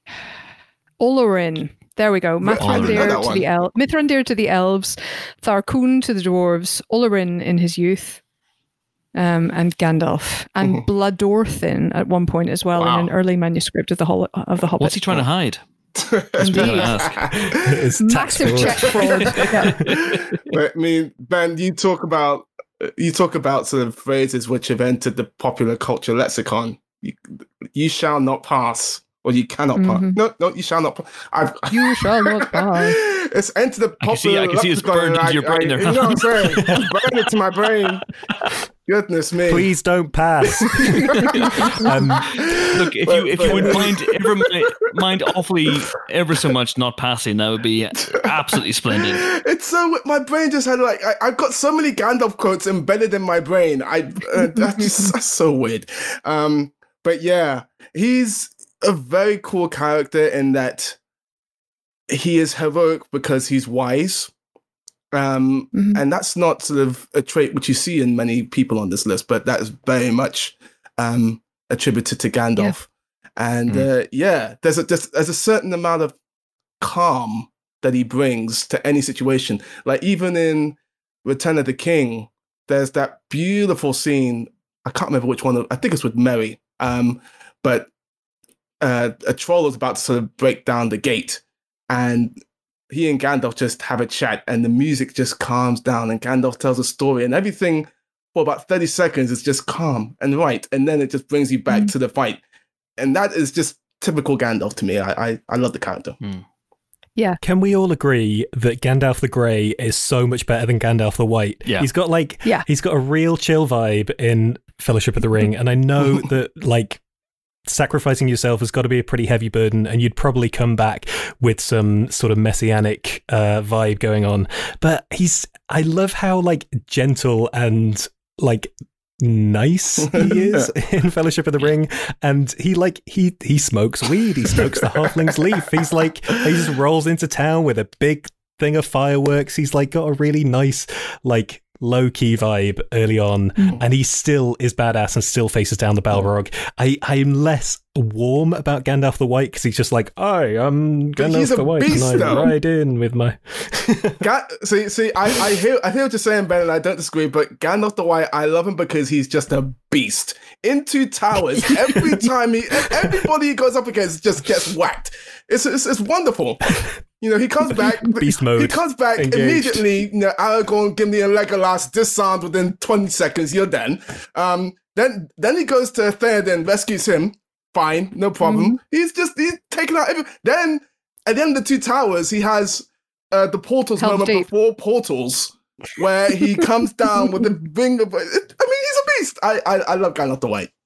Olorin. There we go. I didn't know Mithrandir that to one. Mithrandir to the elves, Tharkun to the dwarves, Olorin in his youth, and Gandalf, and Bloodorthin at one point as well Wow. in an early manuscript of the Hobbit. What's he trying to hide? Indeed. It's tax Massive fraud. check fraud. Yeah. But, I mean, Ben, you talk about sort of phrases which have entered the popular culture lexicon. You shall not pass, or you cannot pass. No, you shall not pass. You shall not pass. It's entered the I popular can see it's lexicon, burned into your brain there. You know what I'm saying? It's burned into my brain. Goodness me. Please don't pass. Look, if you would mind awfully ever so much not passing, that would be absolutely splendid. It's so my brain just had like I've got so many Gandalf quotes embedded in my brain. That's so weird. But yeah, he's a very cool character in that he is heroic because he's wise. And that's not sort of a trait which you see in many people on this list, but that is very much attributed to Gandalf. And there's a certain amount of calm that he brings to any situation. Like even in Return of the King, there's that beautiful scene. I can't remember which one. I think it's with Merry. But a troll is about to sort of break down the gate, and he and Gandalf just have a chat, and the music just calms down, and Gandalf tells a story, and everything for about 30 seconds is just calm and right, and then it just brings you back to the fight. And that is just typical Gandalf to me. I love the character. Yeah. Can we all agree that Gandalf the Grey is so much better than Gandalf the White? Yeah. He's got he's got a real chill vibe in Fellowship of the Ring, and I know that like sacrificing yourself has got to be a pretty heavy burden, and you'd probably come back with some sort of messianic vibe going on. But I love how like gentle and like nice he is in Fellowship of the Ring, and he smokes weed, he smokes the halfling's leaf, he just rolls into town with a big thing of fireworks. He's like got a really nice like low-key vibe early on, and he still is badass and still faces down the Balrog. I'm less warm about Gandalf the White because he's just like, I'm Gandalf the White beast, and I ride in with my I hear what you're saying, Ben, and I don't disagree, but Gandalf the White, I love him because he's just a beast. In Two Towers, every time everybody he goes up against just gets whacked. It's wonderful. You know, he comes back. Beast mode. He comes back engaged. Immediately. You know, Aragorn, Gimli, and Legolas disarmed within 20 seconds. You're done. Then he goes to Theoden, rescues him. Fine, no problem. He's taken out Then at the end of the Two Towers, he has the portals moment before portals, where he comes down with the ring of. I mean, he's a beast. I love Gandalf the White.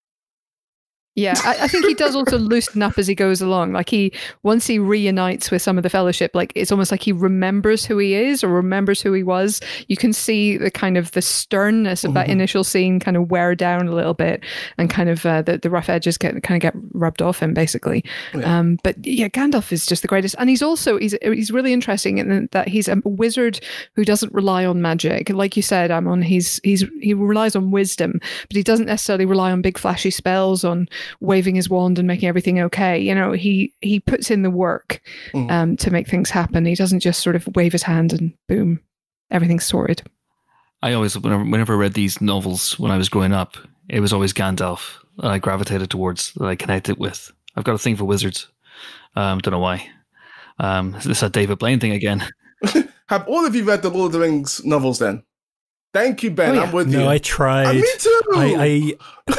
Yeah, I think he does also loosen up as he goes along. Like once he reunites with some of the Fellowship, like it's almost like he remembers who he is or remembers who he was. You can see the kind of the sternness of that initial scene kind of wear down a little bit, and kind of the rough edges get rubbed off him basically. Yeah. But yeah, Gandalf is just the greatest, and he's really interesting in that he's a wizard who doesn't rely on magic, like you said, Amon. He relies on wisdom, but he doesn't necessarily rely on big flashy spells, on waving his wand and making everything okay. You know, he puts in the work to make things happen. He doesn't just sort of wave his hand and boom, everything's sorted. I always, whenever I read these novels when I was growing up, it was always Gandalf that I gravitated towards, that I connected with. I've got a thing for wizards. Don't know why. This is a David Blaine thing again. Have all of you read the Lord of the Rings novels then? Thank you, Ben. I'm with you. No, I tried. Me too.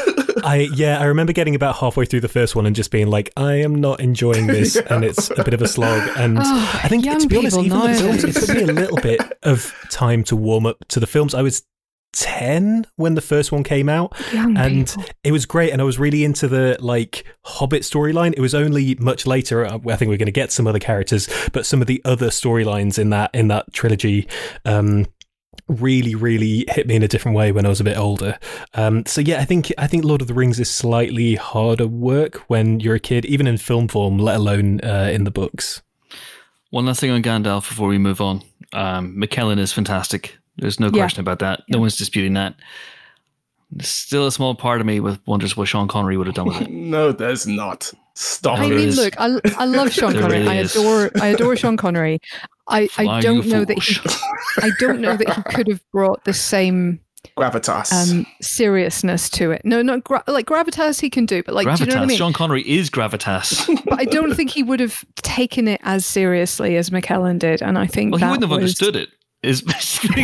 I remember getting about halfway through the first one and just being like, I am not enjoying this, and it's a bit of a slog. And I think, to be honest, even the films, it took me a little bit of time to warm up to the films. I was 10 when the first one came out, it was great, and I was really into the like Hobbit storyline. It was only much later, I think we're going to get some other characters, but some of the other storylines in that trilogy really, really hit me in a different way when I was a bit older. So yeah, I think Lord of the Rings is slightly harder work when you're a kid, even in film form, let alone in the books. One last thing on Gandalf before we move on. McKellen is fantastic. There's no question about that. No one's disputing that. There's still a small part of me wonders what Sean Connery would have done with it. No, there's not. Stop. I mean, look, I love Sean Connery. Really I adore Sean Connery. I don't know that he could have brought the same gravitas, seriousness to it. No, not like gravitas he can do, but like, gravitas. Do you know what I mean? Sean Connery is gravitas. But I don't think he would have taken it as seriously as McKellen did, and I think he wouldn't have understood it. Is basically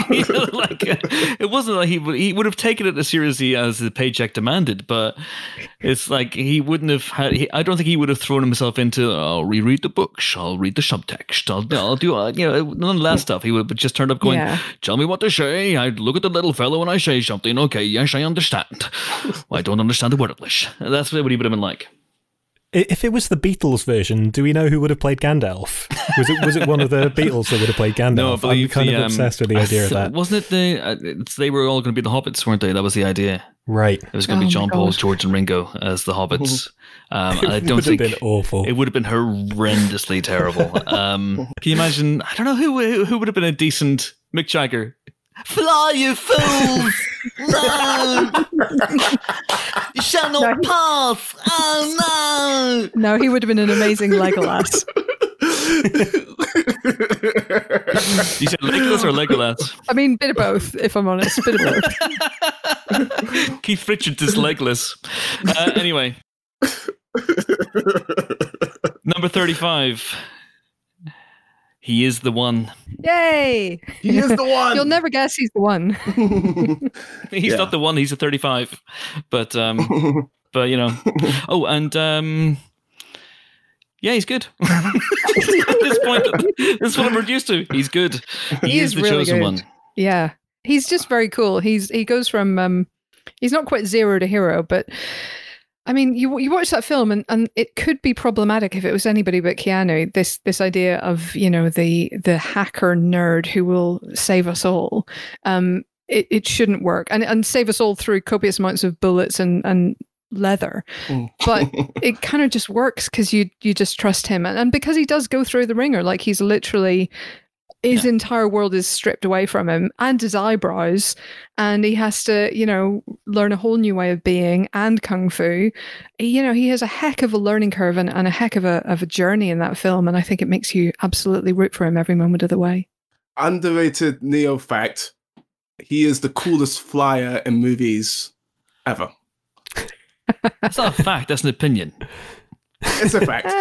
it wasn't like he would have taken it as seriously as the paycheck demanded, but it's like he wouldn't have had. I don't think he would have thrown himself into. I'll reread the books. I'll read the subtext. I'll do none of that stuff. He would have just turned up going, "Tell me what to say. I look at the little fellow and I say something. Okay, yes, I understand. Well, I don't understand the word English." That's what he would have been like. If it was the Beatles version, do we know who would have played Gandalf? Was it one of the Beatles that would have played Gandalf? No, I believe I'm kind of obsessed with the idea of that. Wasn't it they were all going to be the Hobbits, weren't they? That was the idea. Right. It was going to be John, Paul, George, and Ringo as the Hobbits. I don't think it would have been awful. It would have been horrendously terrible. Can you imagine? I don't know who would have been a decent Mick Jagger. Fly, you fools! No! You shall not pass! Oh, no! No, he would have been an amazing Legolas. You said Legolas or Legolas? I mean, bit of both, if I'm honest. Bit of both. Keith Richards is Legolas. Anyway. Number 35. He is the one. Yay! He is the one. You'll never guess he's the one. He's not the one. He's a 35. But you know. Oh, and yeah, he's good. At this point, this is what I'm reduced to. He's good. He is the really chosen good. one. Yeah, he's just very cool. He goes from he's not quite zero to hero, but I mean, you watch that film and it could be problematic if it was anybody but Keanu. This idea of, you know, the hacker nerd who will save us all. It shouldn't work and save us all through copious amounts of bullets and leather. But it kind of just works because you just trust him. And because he does go through the ringer, like he's literally... His entire world is stripped away from him and his eyebrows, and he has to, you know, learn a whole new way of being and kung fu. You know, he has a heck of a learning curve and a heck of a journey in that film, and I think it makes you absolutely root for him every moment of the way. Underrated Neo fact: he is the coolest flyer in movies ever. That's not a fact. That's an opinion. It's a fact.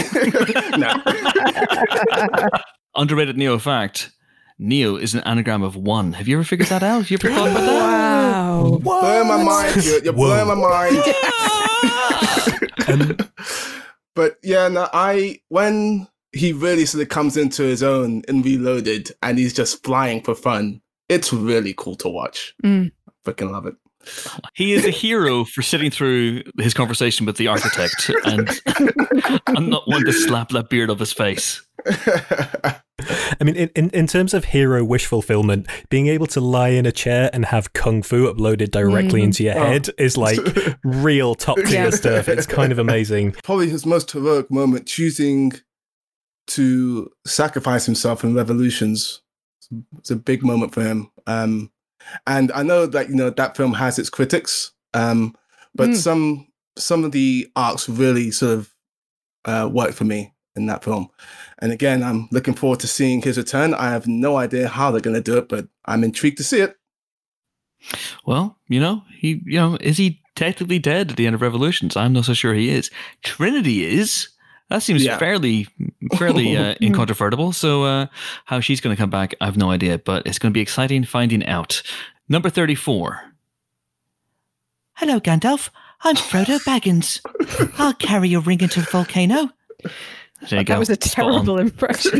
No. Underrated Neo fact: Neo is an anagram of 1. Have you ever figured that out? Have you ever thought about that? Wow. Blowing my mind. You're blowing my mind. But yeah, no, when he really sort of comes into his own in Reloaded and he's just flying for fun, it's really cool to watch. Freaking love it. He is a hero for sitting through his conversation with the architect, and I'm not one to slap that beard off his face. I mean, in terms of hero wish fulfillment, being able to lie in a chair and have kung fu uploaded directly into your head is like real top tier stuff. It's kind of amazing. Probably his most heroic moment, choosing to sacrifice himself in Revolutions. It's a big moment for him. And I know that, you know, that film has its critics, but some of the arcs really sort of worked for me in that film. And again, I'm looking forward to seeing his return. I have no idea how they're going to do it, but I'm intrigued to see it. Well, is he technically dead at the end of Revolutions? I'm not so sure he is. Trinity is. That seems fairly incontrovertible. So how she's going to come back, I have no idea, but it's going to be exciting finding out. Number 34. Hello, Gandalf. I'm Frodo Baggins. I'll carry your ring into the volcano. There you go. That was a terrible impression.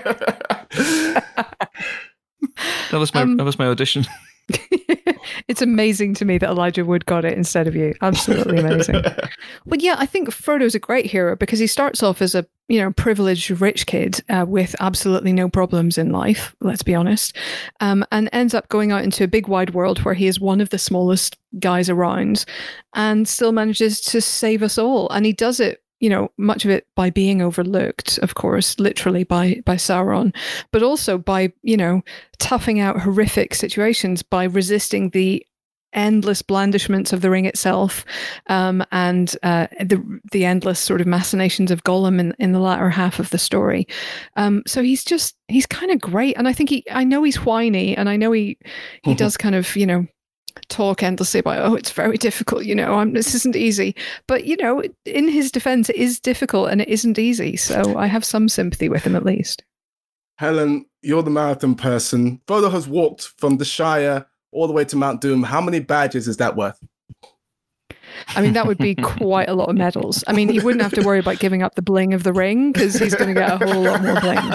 That was my audition. It's amazing to me that Elijah Wood got it instead of you. Absolutely amazing. But yeah, I think Frodo's a great hero because he starts off as a, you know, privileged rich kid with absolutely no problems in life, let's be honest, and ends up going out into a big wide world where he is one of the smallest guys around and still manages to save us all. And he does it, you know, much of it by being overlooked, of course, literally by Sauron, but also by, you know, toughing out horrific situations by resisting the endless blandishments of the ring itself, and the endless sort of machinations of Gollum in the latter half of the story. So he's kind of great, and I think I know he's whiny, and I know he does kind of, you know, talk endlessly about, oh, it's very difficult, you know, this isn't easy. But, you know, in his defense, it is difficult and it isn't easy. So I have some sympathy with him at least. Helen, you're the marathon person. Frodo has walked from the Shire all the way to Mount Doom. How many badges is that worth? I mean, that would be quite a lot of medals. I mean, he wouldn't have to worry about giving up the bling of the ring because he's going to get a whole lot more bling.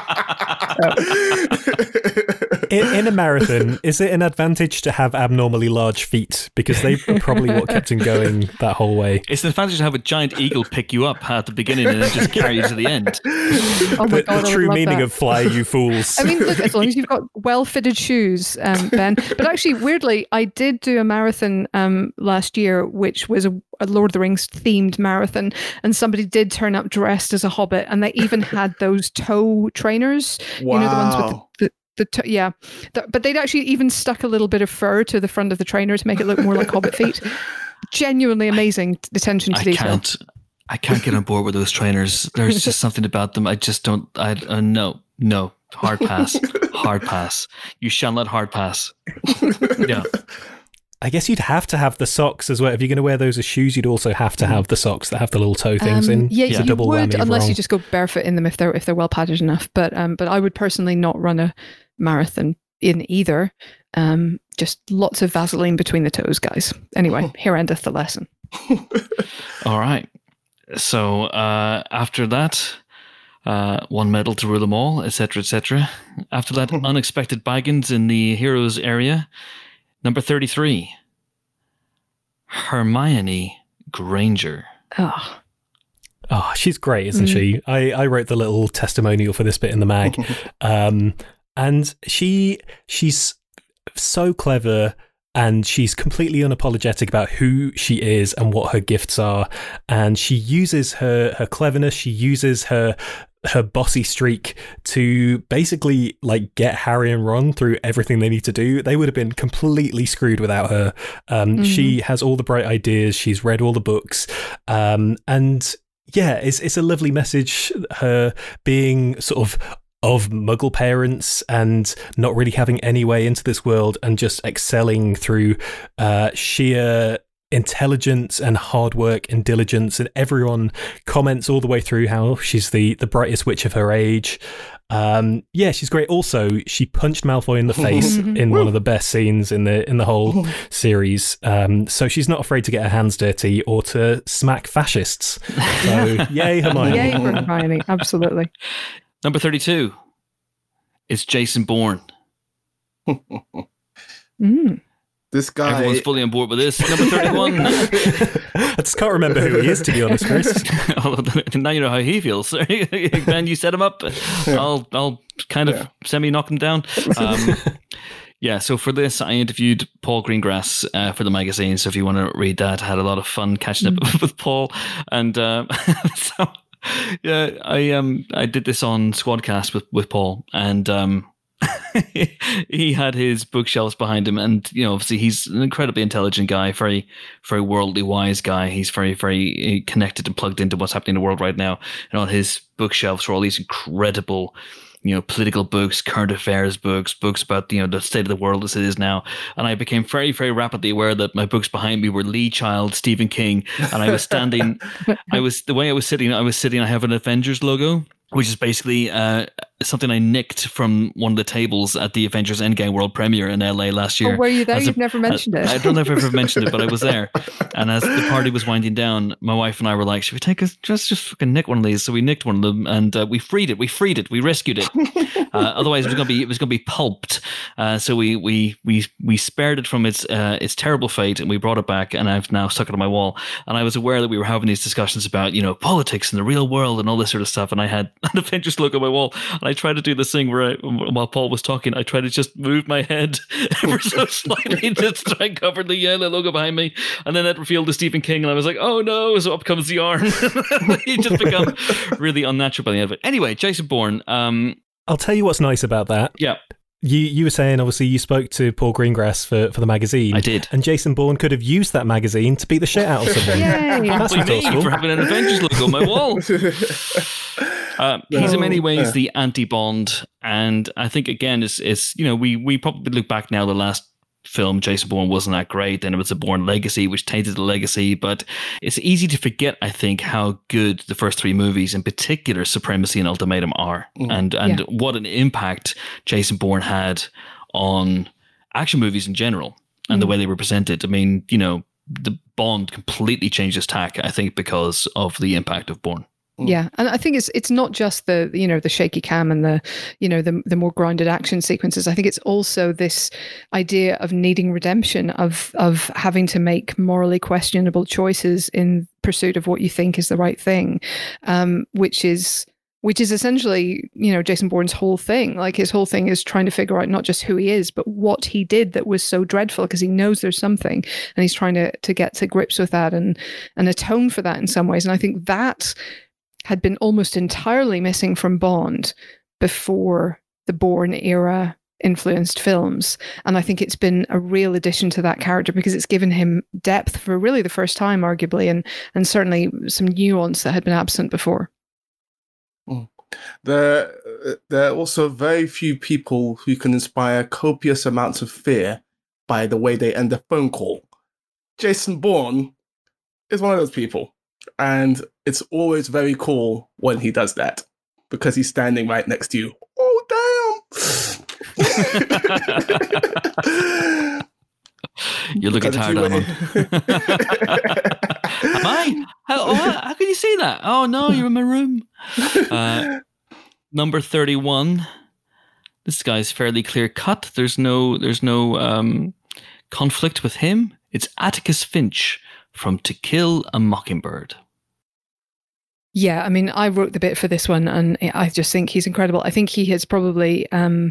In a marathon, is it an advantage to have abnormally large feet? Because they are probably what kept him going that whole way. It's an advantage to have a giant eagle pick you up at the beginning and then just carry you to the end. Oh my God, the true meaning of fly, you fools. I mean, look, as long as you've got well-fitted shoes, Ben. But actually, weirdly, I did do a marathon last year, which was a Lord of the Rings themed marathon, and somebody did turn up dressed as a hobbit, and they even had those toe trainers. Wow. You know, the ones with but they'd actually even stuck a little bit of fur to the front of the trainer to make it look more like hobbit feet. Genuinely amazing attention to detail. I can't get on board with those trainers. There's just something about them. I just don't. No. Hard pass. Hard pass. You shall not hard pass. Yeah. I guess you'd have to have the socks as well. If you're going to wear those as shoes, you'd also have to have the socks that have the little toe things in. Yeah, it's a you double would, whammy unless wrong. you just go barefoot in them if they're well padded enough. But I would personally not run a marathon in either. Just lots of Vaseline between the toes, guys. Anyway, here endeth the lesson. All right. So after that, one medal to rule them all, etc., etc. After that, unexpected Baggins in the heroes area. Number 33, Hermione Granger. Oh, Oh, she's great, isn't she? I wrote the little testimonial for this bit in the mag. And she's so clever, and she's completely unapologetic about who she is and what her gifts are. And she uses her cleverness, she uses her bossy streak to basically like get Harry and Ron through everything they need to do. They would have been completely screwed without her. She has all the bright ideas. She's read all the books. And yeah, it's a lovely message. Her being sort of Muggle parents and not really having any way into this world and just excelling through sheer intelligence and hard work and diligence, and everyone comments all the way through how she's the brightest witch of her age. Yeah, she's great. Also, she punched Malfoy in the face in one of the best scenes in the whole series. So she's not afraid to get her hands dirty or to smack fascists. So yay, Hermione. Yay for Hermione, absolutely. Number 32 is Jason Bourne. This guy... Everyone's fully on board with this. Number 31. I just can't remember who he is, to be honest, Chris. Now you know how he feels. Ben, you set him up. I'll kind of semi-knock him down. Yeah, so for this, I interviewed Paul Greengrass for the magazine. So if you want to read that, I had a lot of fun catching up with Paul. And so... Yeah, I did this on Squadcast with Paul, and he had his bookshelves behind him, and obviously he's an incredibly intelligent guy, very, very worldly wise guy. He's very, very connected and plugged into what's happening in the world right now. And on his bookshelves were all these incredible, political books, current affairs books about, the state of the world as it is now. And I became very, very rapidly aware that my books behind me were Lee Child, Stephen King. And I was standing, the way I was sitting, I have an Avengers logo, which is basically something I nicked from one of the tables at the Avengers Endgame world premiere in LA last year. Oh, were you there? You've never mentioned it. I don't know if I've ever mentioned it, but I was there. And as the party was winding down, my wife and I were like, should we take just fucking nick one of these? So we nicked one of them, and we freed it. We rescued it. Otherwise it was going to be pulped. So we spared it from its terrible fate, and we brought it back, and I've now stuck it on my wall. And I was aware that we were having these discussions about, politics and the real world and all this sort of stuff. And I had an Avengers logo on my wall. And I tried to do this thing where while Paul was talking, I tried to just move my head ever so slightly to try and cover the yellow logo behind me. And then that revealed the Stephen King, and I was like, oh no, so up comes the arm. He just become really unnatural by the end of it. Anyway, Jason Bourne. I'll tell you what's nice about that. Yeah. You were saying, obviously, you spoke to Paul Greengrass for the magazine. I did. And Jason Bourne could have used that magazine to beat the shit out of someone. Yay. That's me for having an Avengers logo on my wall. He's in many ways the anti-Bond, and I think, again, is we probably look back now, the last film, Jason Bourne, wasn't that great. Then it was a Bourne Legacy, which tainted the legacy. But it's easy to forget, I think, how good the first three movies, in particular Supremacy and Ultimatum, are, and what an impact Jason Bourne had on action movies in general and the way they were presented. I mean, the Bond completely changed its tack, I think, because of the impact of Bourne. Yeah, and I think it's not just the shaky cam and the more grounded action sequences. I think it's also this idea of needing redemption, of having to make morally questionable choices in pursuit of what you think is the right thing, which is essentially Jason Bourne's whole thing. Like, his whole thing is trying to figure out not just who he is, but what he did that was so dreadful, because he knows there's something, and he's trying to get to grips with that and atone for that in some ways. And I think that had been almost entirely missing from Bond before the Bourne era influenced films. And I think it's been a real addition to that character, because it's given him depth for really the first time, arguably, and certainly some nuance that had been absent before. There are also very few people who can inspire copious amounts of fear by the way they end a phone call. Jason Bourne is one of those people. And it's always very cool when he does that, because he's standing right next to you. Oh, damn! You're looking tired, Alan. Am I? How can you see that? Oh, no, you're in my room. Number 31. This guy's fairly clear cut. There's no conflict with him. It's Atticus Finch from To Kill a Mockingbird. Yeah, I mean, I wrote the bit for this one, and I just think he's incredible. I think he has probably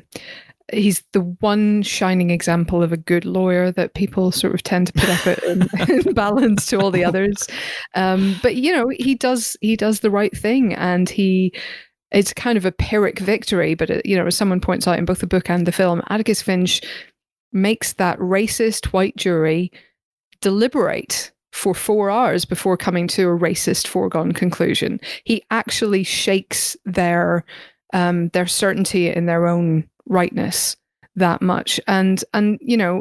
he's the one shining example of a good lawyer that people sort of tend to put up in balance to all the others. But you know, he does the right thing, and it's kind of a Pyrrhic victory. But you know, as someone points out in both the book and the film, Atticus Finch makes that racist white jury deliberate for 4 hours before coming to a racist foregone conclusion. He actually shakes their certainty in their own rightness that much, and you know,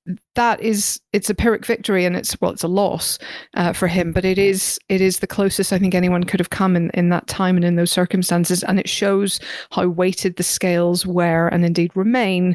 it's a Pyrrhic victory, and it's a loss for him, but it is the closest I think anyone could have come in that time and in those circumstances, and it shows how weighted the scales were and indeed remain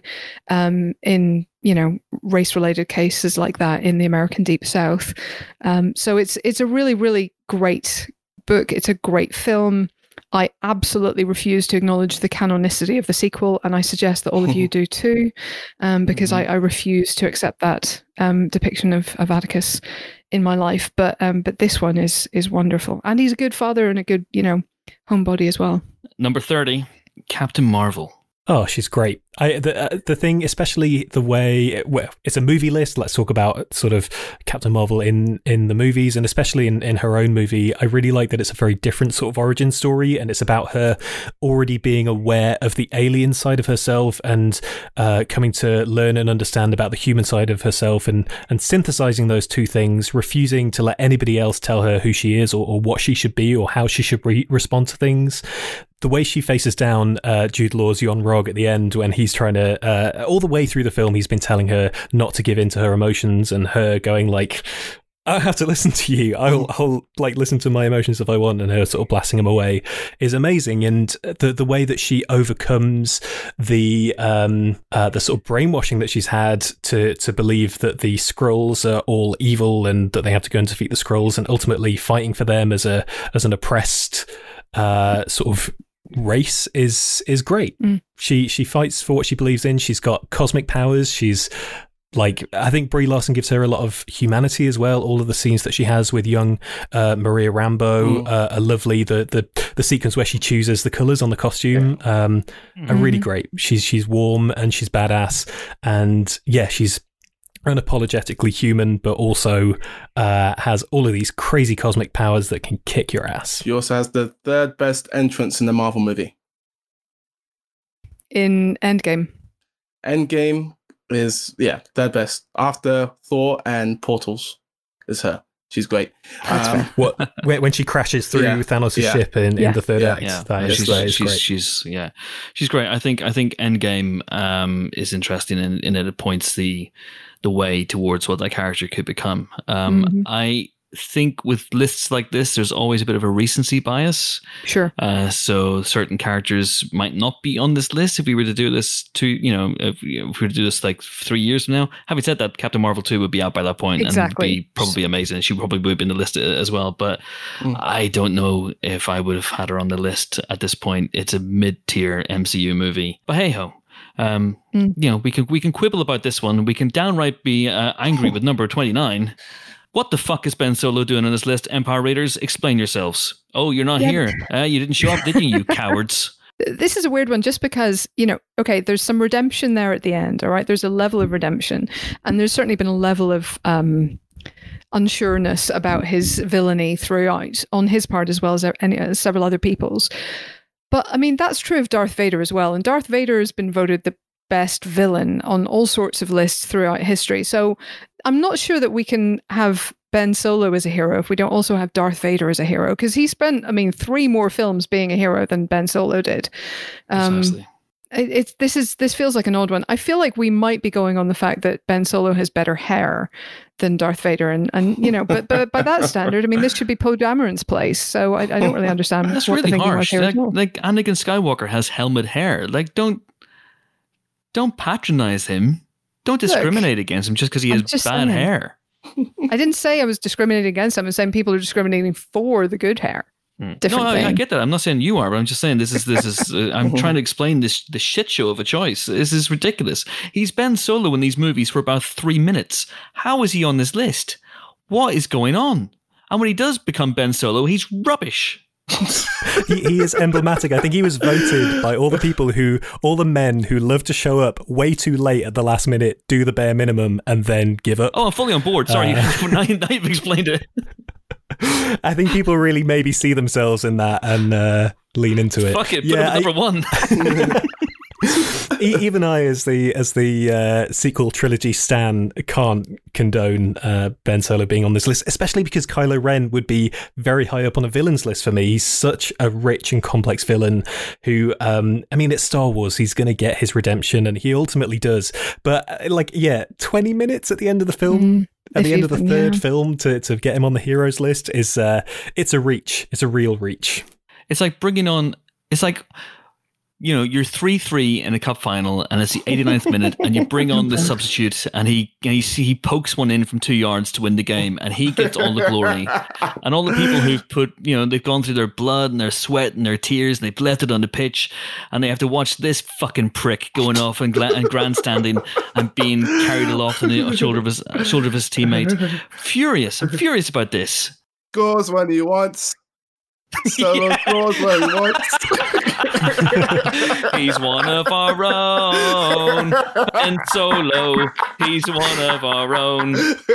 in, you know, race-related cases like that in the American Deep South. So it's a really, really great book. It's a great film. I absolutely refuse to acknowledge the canonicity of the sequel, and I suggest that all of you do too, because I refuse to accept that depiction of Atticus in my life. But this one is wonderful, and he's a good father and a good, you know, homebody as well. Number 30, Captain Marvel. Oh, she's great. The thing, especially the way, well, it's a movie list. Let's talk about sort of Captain Marvel in the movies, and especially in her own movie. I really like that it's a very different sort of origin story, and it's about her already being aware of the alien side of herself and coming to learn and understand about the human side of herself, and synthesizing those two things, refusing to let anybody else tell her who she is or what she should be or how she should respond to things. The way she faces down Jude Law's Yon-Rogg at the end, when he's trying to, all the way through the film, he's been telling her not to give in to her emotions, and her going like, I have to listen to you. I'll like listen to my emotions if I want, and her sort of blasting him away is amazing. And the way that she overcomes the sort of brainwashing that she's had to believe that the Skrulls are all evil and that they have to go and defeat the Skrulls, and ultimately fighting for them as an oppressed sort of race is great. She fights for what she believes in. She's got cosmic powers. She's like, I think Brie Larson gives her a lot of humanity as well. All of the scenes that she has with young Maria Rambeau are lovely. The sequence where she chooses the colours on the costume are really great. She's warm and she's badass, and yeah, she's unapologetically human, but also has all of these crazy cosmic powers that can kick your ass. She also has the third best entrance in the Marvel movie. In Endgame. Endgame is, third best. After Thor and Portals is her. She's great. What when she crashes through Thanos' ship in the third act? That is great. She's great. I think Endgame is interesting in that it points the way towards what that character could become. I think with lists like this, there's always a bit of a recency bias. Sure. So certain characters might not be on this list if we were to do this if we were to do this like 3 years from now. Having said that, Captain Marvel 2 would be out by that point and be probably amazing. She probably would have been on the list as well, but I don't know if I would have had her on the list at this point. It's a mid-tier MCU movie, but hey ho. We can quibble about this one. We can downright be angry with number 29. What the fuck is Ben Solo doing on this list? Empire Raiders, explain yourselves. Oh, you're not here. You didn't show up, did you cowards? This is a weird one just because, okay, there's some redemption there at the end, all right? There's a level of redemption. And there's certainly been a level of unsureness about his villainy throughout, on his part as well as several other people's. But, I mean, that's true of Darth Vader as well. And Darth Vader has been voted the best villain on all sorts of lists throughout history. So I'm not sure that we can have Ben Solo as a hero if we don't also have Darth Vader as a hero, because he spent, 3 more films being a hero than Ben Solo did. Precisely. This feels like an odd one. I feel like we might be going on the fact that Ben Solo has better hair than Darth Vader, and but by that standard, this should be Poe Dameron's place. So I don't really understand. That's what really the harsh. Was like Anakin Skywalker has helmet hair. Like don't patronize him. Don't discriminate against him just because he has bad hair. I didn't say I was discriminating against him. I'm saying people are discriminating for the good hair. Different thing. I get that. I'm not saying you are, but I'm just saying this is. I'm trying to explain the shit show of a choice. This is ridiculous. He's Ben Solo in these movies for about 3 minutes. How is he on this list? what is going on? And when he does become Ben Solo, he's rubbish. He is emblematic. I think he was voted by all the men who love to show up way too late at the last minute, do the bare minimum, and then give up. Oh, I'm fully on board. Sorry, now you've explained it. I think people really maybe see themselves in that and lean into it. Fuck it, put him at number one. Even I, as the sequel trilogy stan, can't condone Ben Solo being on this list, especially because Kylo Ren would be very high up on a villains list for me. He's such a rich and complex villain who, it's Star Wars. He's going to get his redemption, and he ultimately does. But 20 minutes at the end of the film. At the end of the third film to get him on the heroes list is it's a reach. It's a real reach. It's like bringing on. It's like, you're 3-3 in a cup final, and it's the 89th minute, and you bring on the substitute, and he pokes one in from 2 yards to win the game, and he gets all the glory. And all the people who've put, they've gone through their blood and their sweat and their tears, and they've left it on the pitch, and they have to watch this fucking prick going off and grandstanding and being carried aloft on the shoulder of his teammate. Furious. I'm furious about this. Scores when he wants. Solo scores when he wants. He's one of our own. And Solo, he's one of our own.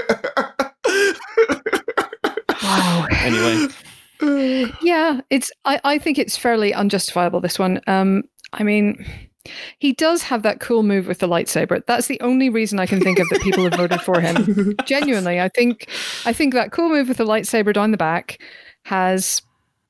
Wow. Anyway. Yeah, I think it's fairly unjustifiable, this one. He does have that cool move with the lightsaber. That's the only reason I can think of that people have voted for him. Genuinely, I think that cool move with the lightsaber down the back has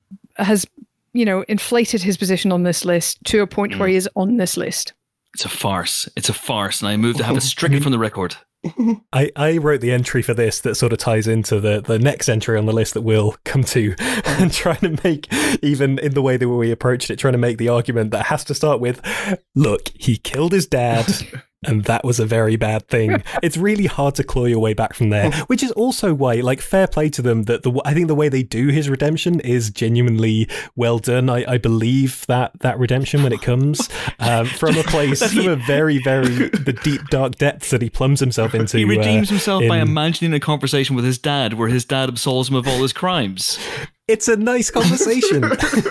inflated his position on this list to a point where he is on this list. It's a farce, and I move to have it stricken from the record. I wrote the entry for this that sort of ties into the next entry on the list that we'll come to, and trying to make, even in the way that we approached it, trying to make the argument that has to start with, look, he killed his dad. And that was a very bad thing. It's really hard to claw your way back from there, which is also why, fair play to them, that I think the way they do his redemption is genuinely well done. I believe that redemption when it comes from a place, from a very, very, the deep, dark depths that he plumbs himself into. He redeems himself by imagining a conversation with his dad where his dad absolves him of all his crimes. It's a nice conversation.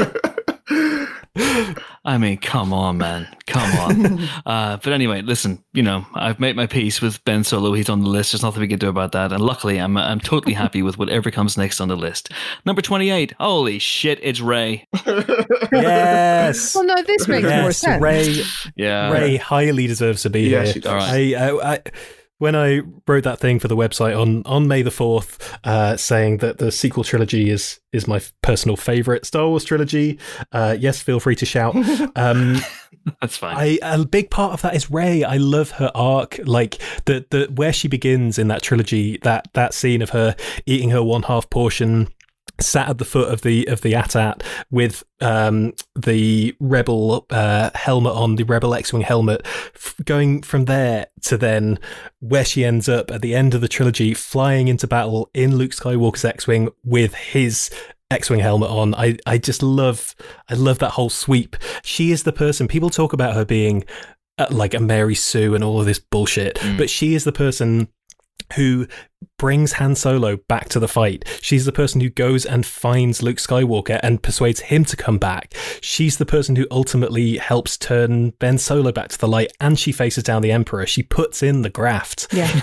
I mean, come on, man. Come on. But anyway, listen, I've made my peace with Ben Solo. He's on the list. There's nothing we can do about that. And luckily, I'm totally happy with whatever comes next on the list. Number 28. Holy shit, it's Rey. Yes. Well, no, this makes more sense. Rey highly deserves to be here. She does. When I wrote that thing for the website on May the 4th, saying that the sequel trilogy is my personal favourite Star Wars trilogy, yes, feel free to shout. That's fine. A big part of that is Rey. I love her arc, like the where she begins in that trilogy. That scene of her eating her 1/2 portion, sat at the foot of the AT-AT with the Rebel helmet on, the Rebel X-Wing helmet, going from there to then where she ends up at the end of the trilogy, flying into battle in Luke Skywalker's X-Wing with his X-Wing helmet on. I just love that whole sweep. She is the person, people talk about her being like a Mary Sue and all of this bullshit, but she is the person who brings Han Solo back to the fight. She's the person who goes and finds Luke Skywalker and persuades him to come back. She's the person who ultimately helps turn Ben Solo back to the light, and she faces down the Emperor. She puts in the graft.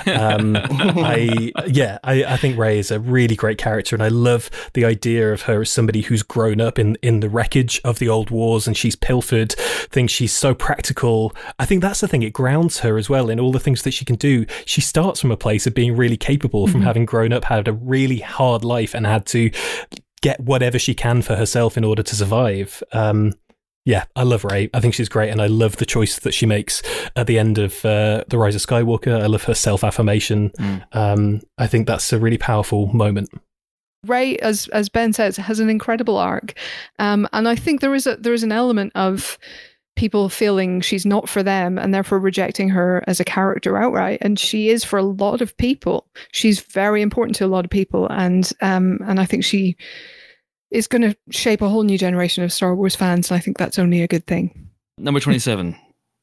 I think Rey is a really great character, and I love the idea of her as somebody who's grown up in the wreckage of the old wars, and she's pilfered things. She's so practical. I think that's the thing. It grounds her as well in all the things that she can do. She starts from a place of being really capable, from having grown up, had a really hard life, and had to get whatever she can for herself in order to survive. I love Rey. I think she's great, and I love the choice that she makes at the end of The Rise of Skywalker. I love her self-affirmation. I think that's a really powerful moment. Rey, as Ben says, has an incredible arc, and I think there is an element of people feeling she's not for them and therefore rejecting her as a character outright. And she is for a lot of people. She's very important to a lot of people, and I think she is going to shape a whole new generation of Star Wars fans. And I think that's only a good thing. Number 27,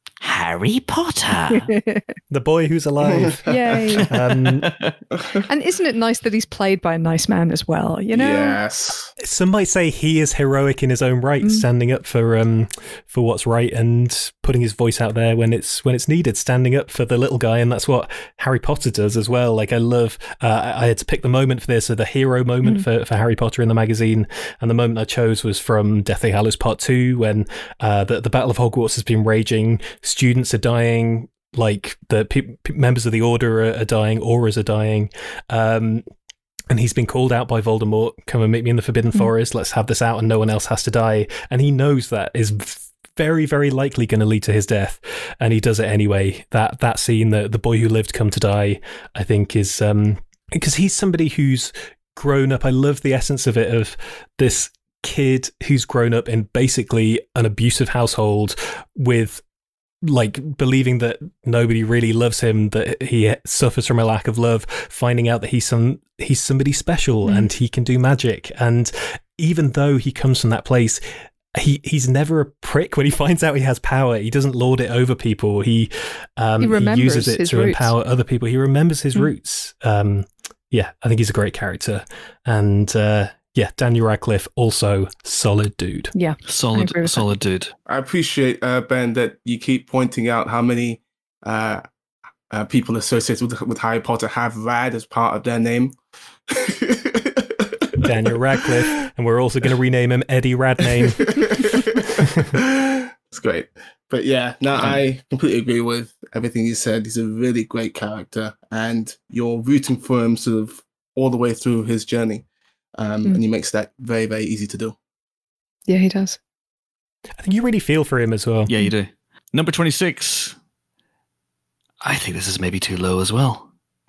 Harry Potter. The boy who's alive. Yay. And isn't it nice that he's played by a nice man as well, you know? Yes. Some might say he is heroic in his own right, standing up for what's right and putting his voice out there when it's needed, standing up for the little guy, and that's what Harry Potter does as well. Like, I love, I had to pick the moment for this, so the hero moment for Harry Potter in the magazine, and the moment I chose was from Deathly Hallows Part 2, when the Battle of Hogwarts has been raging, students are dying, like the members of the Order are dying, Auras are dying, and he's been called out by Voldemort, come and meet me in the Forbidden Forest, let's have this out and no one else has to die, and he knows that is very, very likely going to lead to his death, and he does it anyway. That scene, the boy who lived come to die, I think is because he's somebody who's grown up. I love the essence of it, of this kid who's grown up in basically an abusive household, with like believing that nobody really loves him, that he suffers from a lack of love, finding out that he's somebody special and he can do magic. And even though he comes from that place, he's never a prick when he finds out he has power. He doesn't lord it over people. He uses it to empower other people. He remembers his roots. Yeah, I think he's a great character. And Daniel Radcliffe, also solid dude. Yeah, solid dude. I appreciate, Ben, that you keep pointing out how many people associated with Harry Potter have Rad as part of their name. Daniel Radcliffe, and we're also going to rename him Eddie Radname. It's great. But yeah, no, I completely agree with everything you said. He's a really great character, and you're rooting for him sort of all the way through his journey. And he makes that very, very easy to do. Yeah, he does. I think you really feel for him as well. Yeah, you do. Number 26. I think this is maybe too low as well.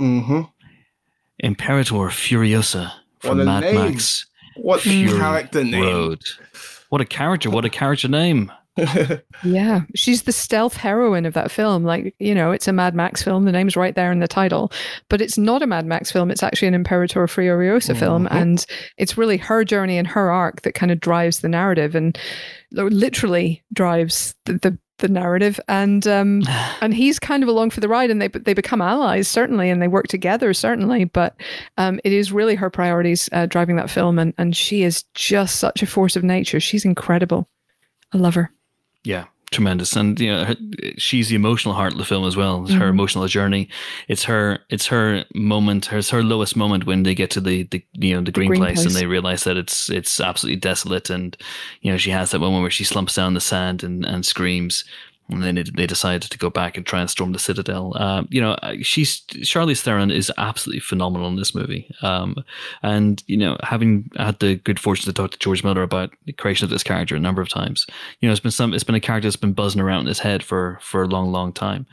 Imperator Furiosa from Mad Max. What Fury character name. Road. What a character name. Yeah, she's the stealth heroine of that film. Like, you know, it's a Mad Max film. The name's right there in the title, but it's not a Mad Max film. It's actually an Imperator Furiosa film, and it's really her journey and her arc that kind of drives the narrative, and literally drives the narrative. And he's kind of along for the ride, and they become allies, certainly, and they work together, certainly. But it is really her priorities driving that film, and she is just such a force of nature. She's incredible. I love her. Yeah, tremendous. And you know, she's the emotional heart of the film as well. It's her emotional journey. It's her moment. It's her lowest moment when they get to the green place and they realize that it's absolutely desolate. And you know, she has that moment where she slumps down in the sand and screams. And then they decided to go back and try and storm the Citadel. Charlize Theron is absolutely phenomenal in this movie. And you know, having had the good fortune to talk to George Miller about the creation of this character a number of times, you know, it's been a character that's been buzzing around in his head for a long, long time.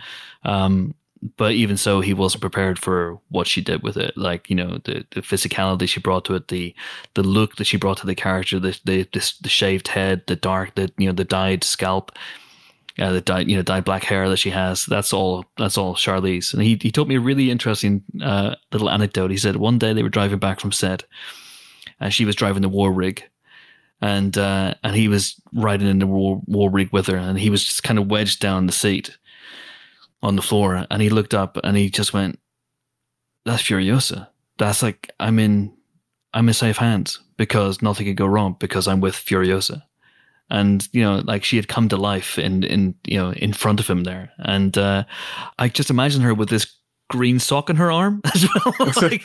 But even so, he wasn't prepared for what she did with it. Like, you know, the physicality she brought to it, the look that she brought to the character, the shaved head, the dyed scalp. The dyed black hair that she has. That's all Charlize. And he told me a really interesting little anecdote. He said one day they were driving back from set, and she was driving the war rig, and he was riding in the war rig with her, and he was just kind of wedged down in the seat on the floor, and he looked up and he just went, "That's Furiosa. That's like I'm in safe hands because nothing could go wrong because I'm with Furiosa." And, you know, like she had come to life in front of him there. And I just imagine her with this green sock in her arm as well. Like,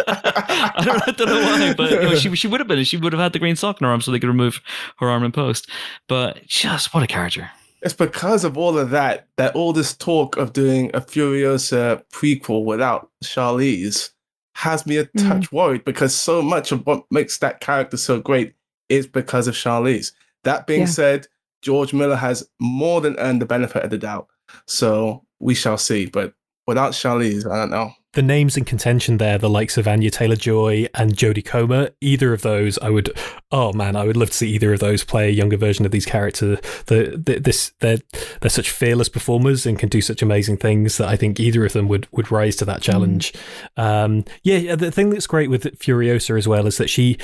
I don't know why, but you know, she would have been. She would have had the green sock in her arm so they could remove her arm in post. But just what a character. It's because of all of that all this talk of doing a Furiosa prequel without Charlize has me a touch worried, because so much of what makes that character so great is because of Charlize. That being said, George Miller has more than earned the benefit of the doubt. So we shall see. But without Charlize, I don't know. The names in contention there, the likes of Anya Taylor-Joy and Jodie Comer, either of those, I would love to see either of those play a younger version of these characters. They're such fearless performers and can do such amazing things that I think either of them would rise to that challenge. The thing that's great with Furiosa as well is that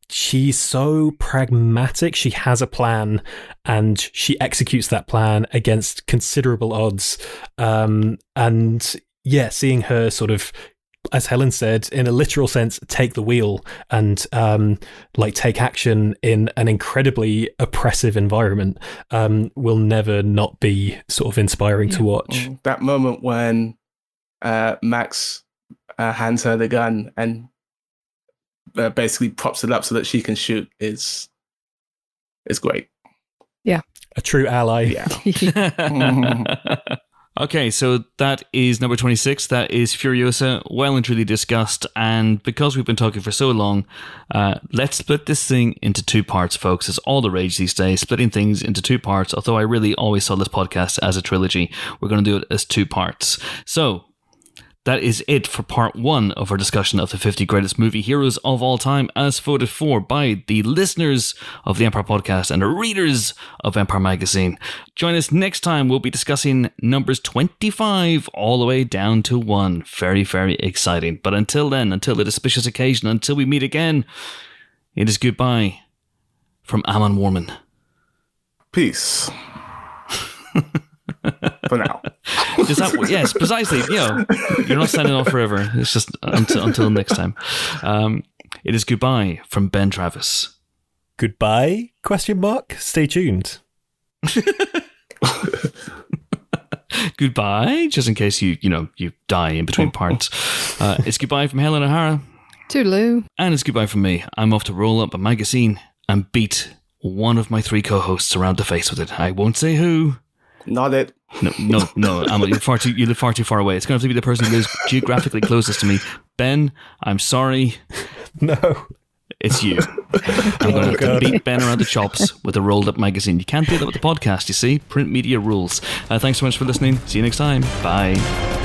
she's so pragmatic. She has a plan and she executes that plan against considerable odds. And yeah, seeing her sort of, as Helen said, in a literal sense, take the wheel and take action in an incredibly oppressive environment will never not be sort of inspiring to watch. That moment when Max hands her the gun and basically props it up so that she can shoot is great. Yeah. A true ally. Yeah. Okay, so that is number 26. That is Furiosa, well and truly discussed. And because we've been talking for so long, let's split this thing into two parts, folks. It's all the rage these days, splitting things into two parts. Although I really always saw this podcast as a trilogy, we're going to do it as two parts. So that is it for part one of our discussion of the 50 greatest movie heroes of all time, as voted for by the listeners of the Empire Podcast and the readers of Empire Magazine. Join us next time. We'll be discussing numbers 25 all the way down to 1. Very, very exciting. But until then, until the auspicious occasion, until we meet again, it is goodbye from Amon Warman. Peace. For now. Does that, yes, precisely. You know, you're not signing off forever. It's just until next time. It is goodbye from Ben Travis. Goodbye? ? Stay tuned. Goodbye, just in case you die in between parts. It's goodbye from Helen O'Hara. Toodaloo. And it's goodbye from me. I'm off to roll up a magazine and beat one of my 3 co-hosts around the face with it. I won't say who. Not it. No. You live far too far away. It's going to have to be the person who lives geographically closest to me. Ben, I'm sorry. No. It's you. I'm going to have to beat Ben around the chops with a rolled up magazine. You can't do that with the podcast, you see. Print media rules. Thanks so much for listening. See you next time. Bye.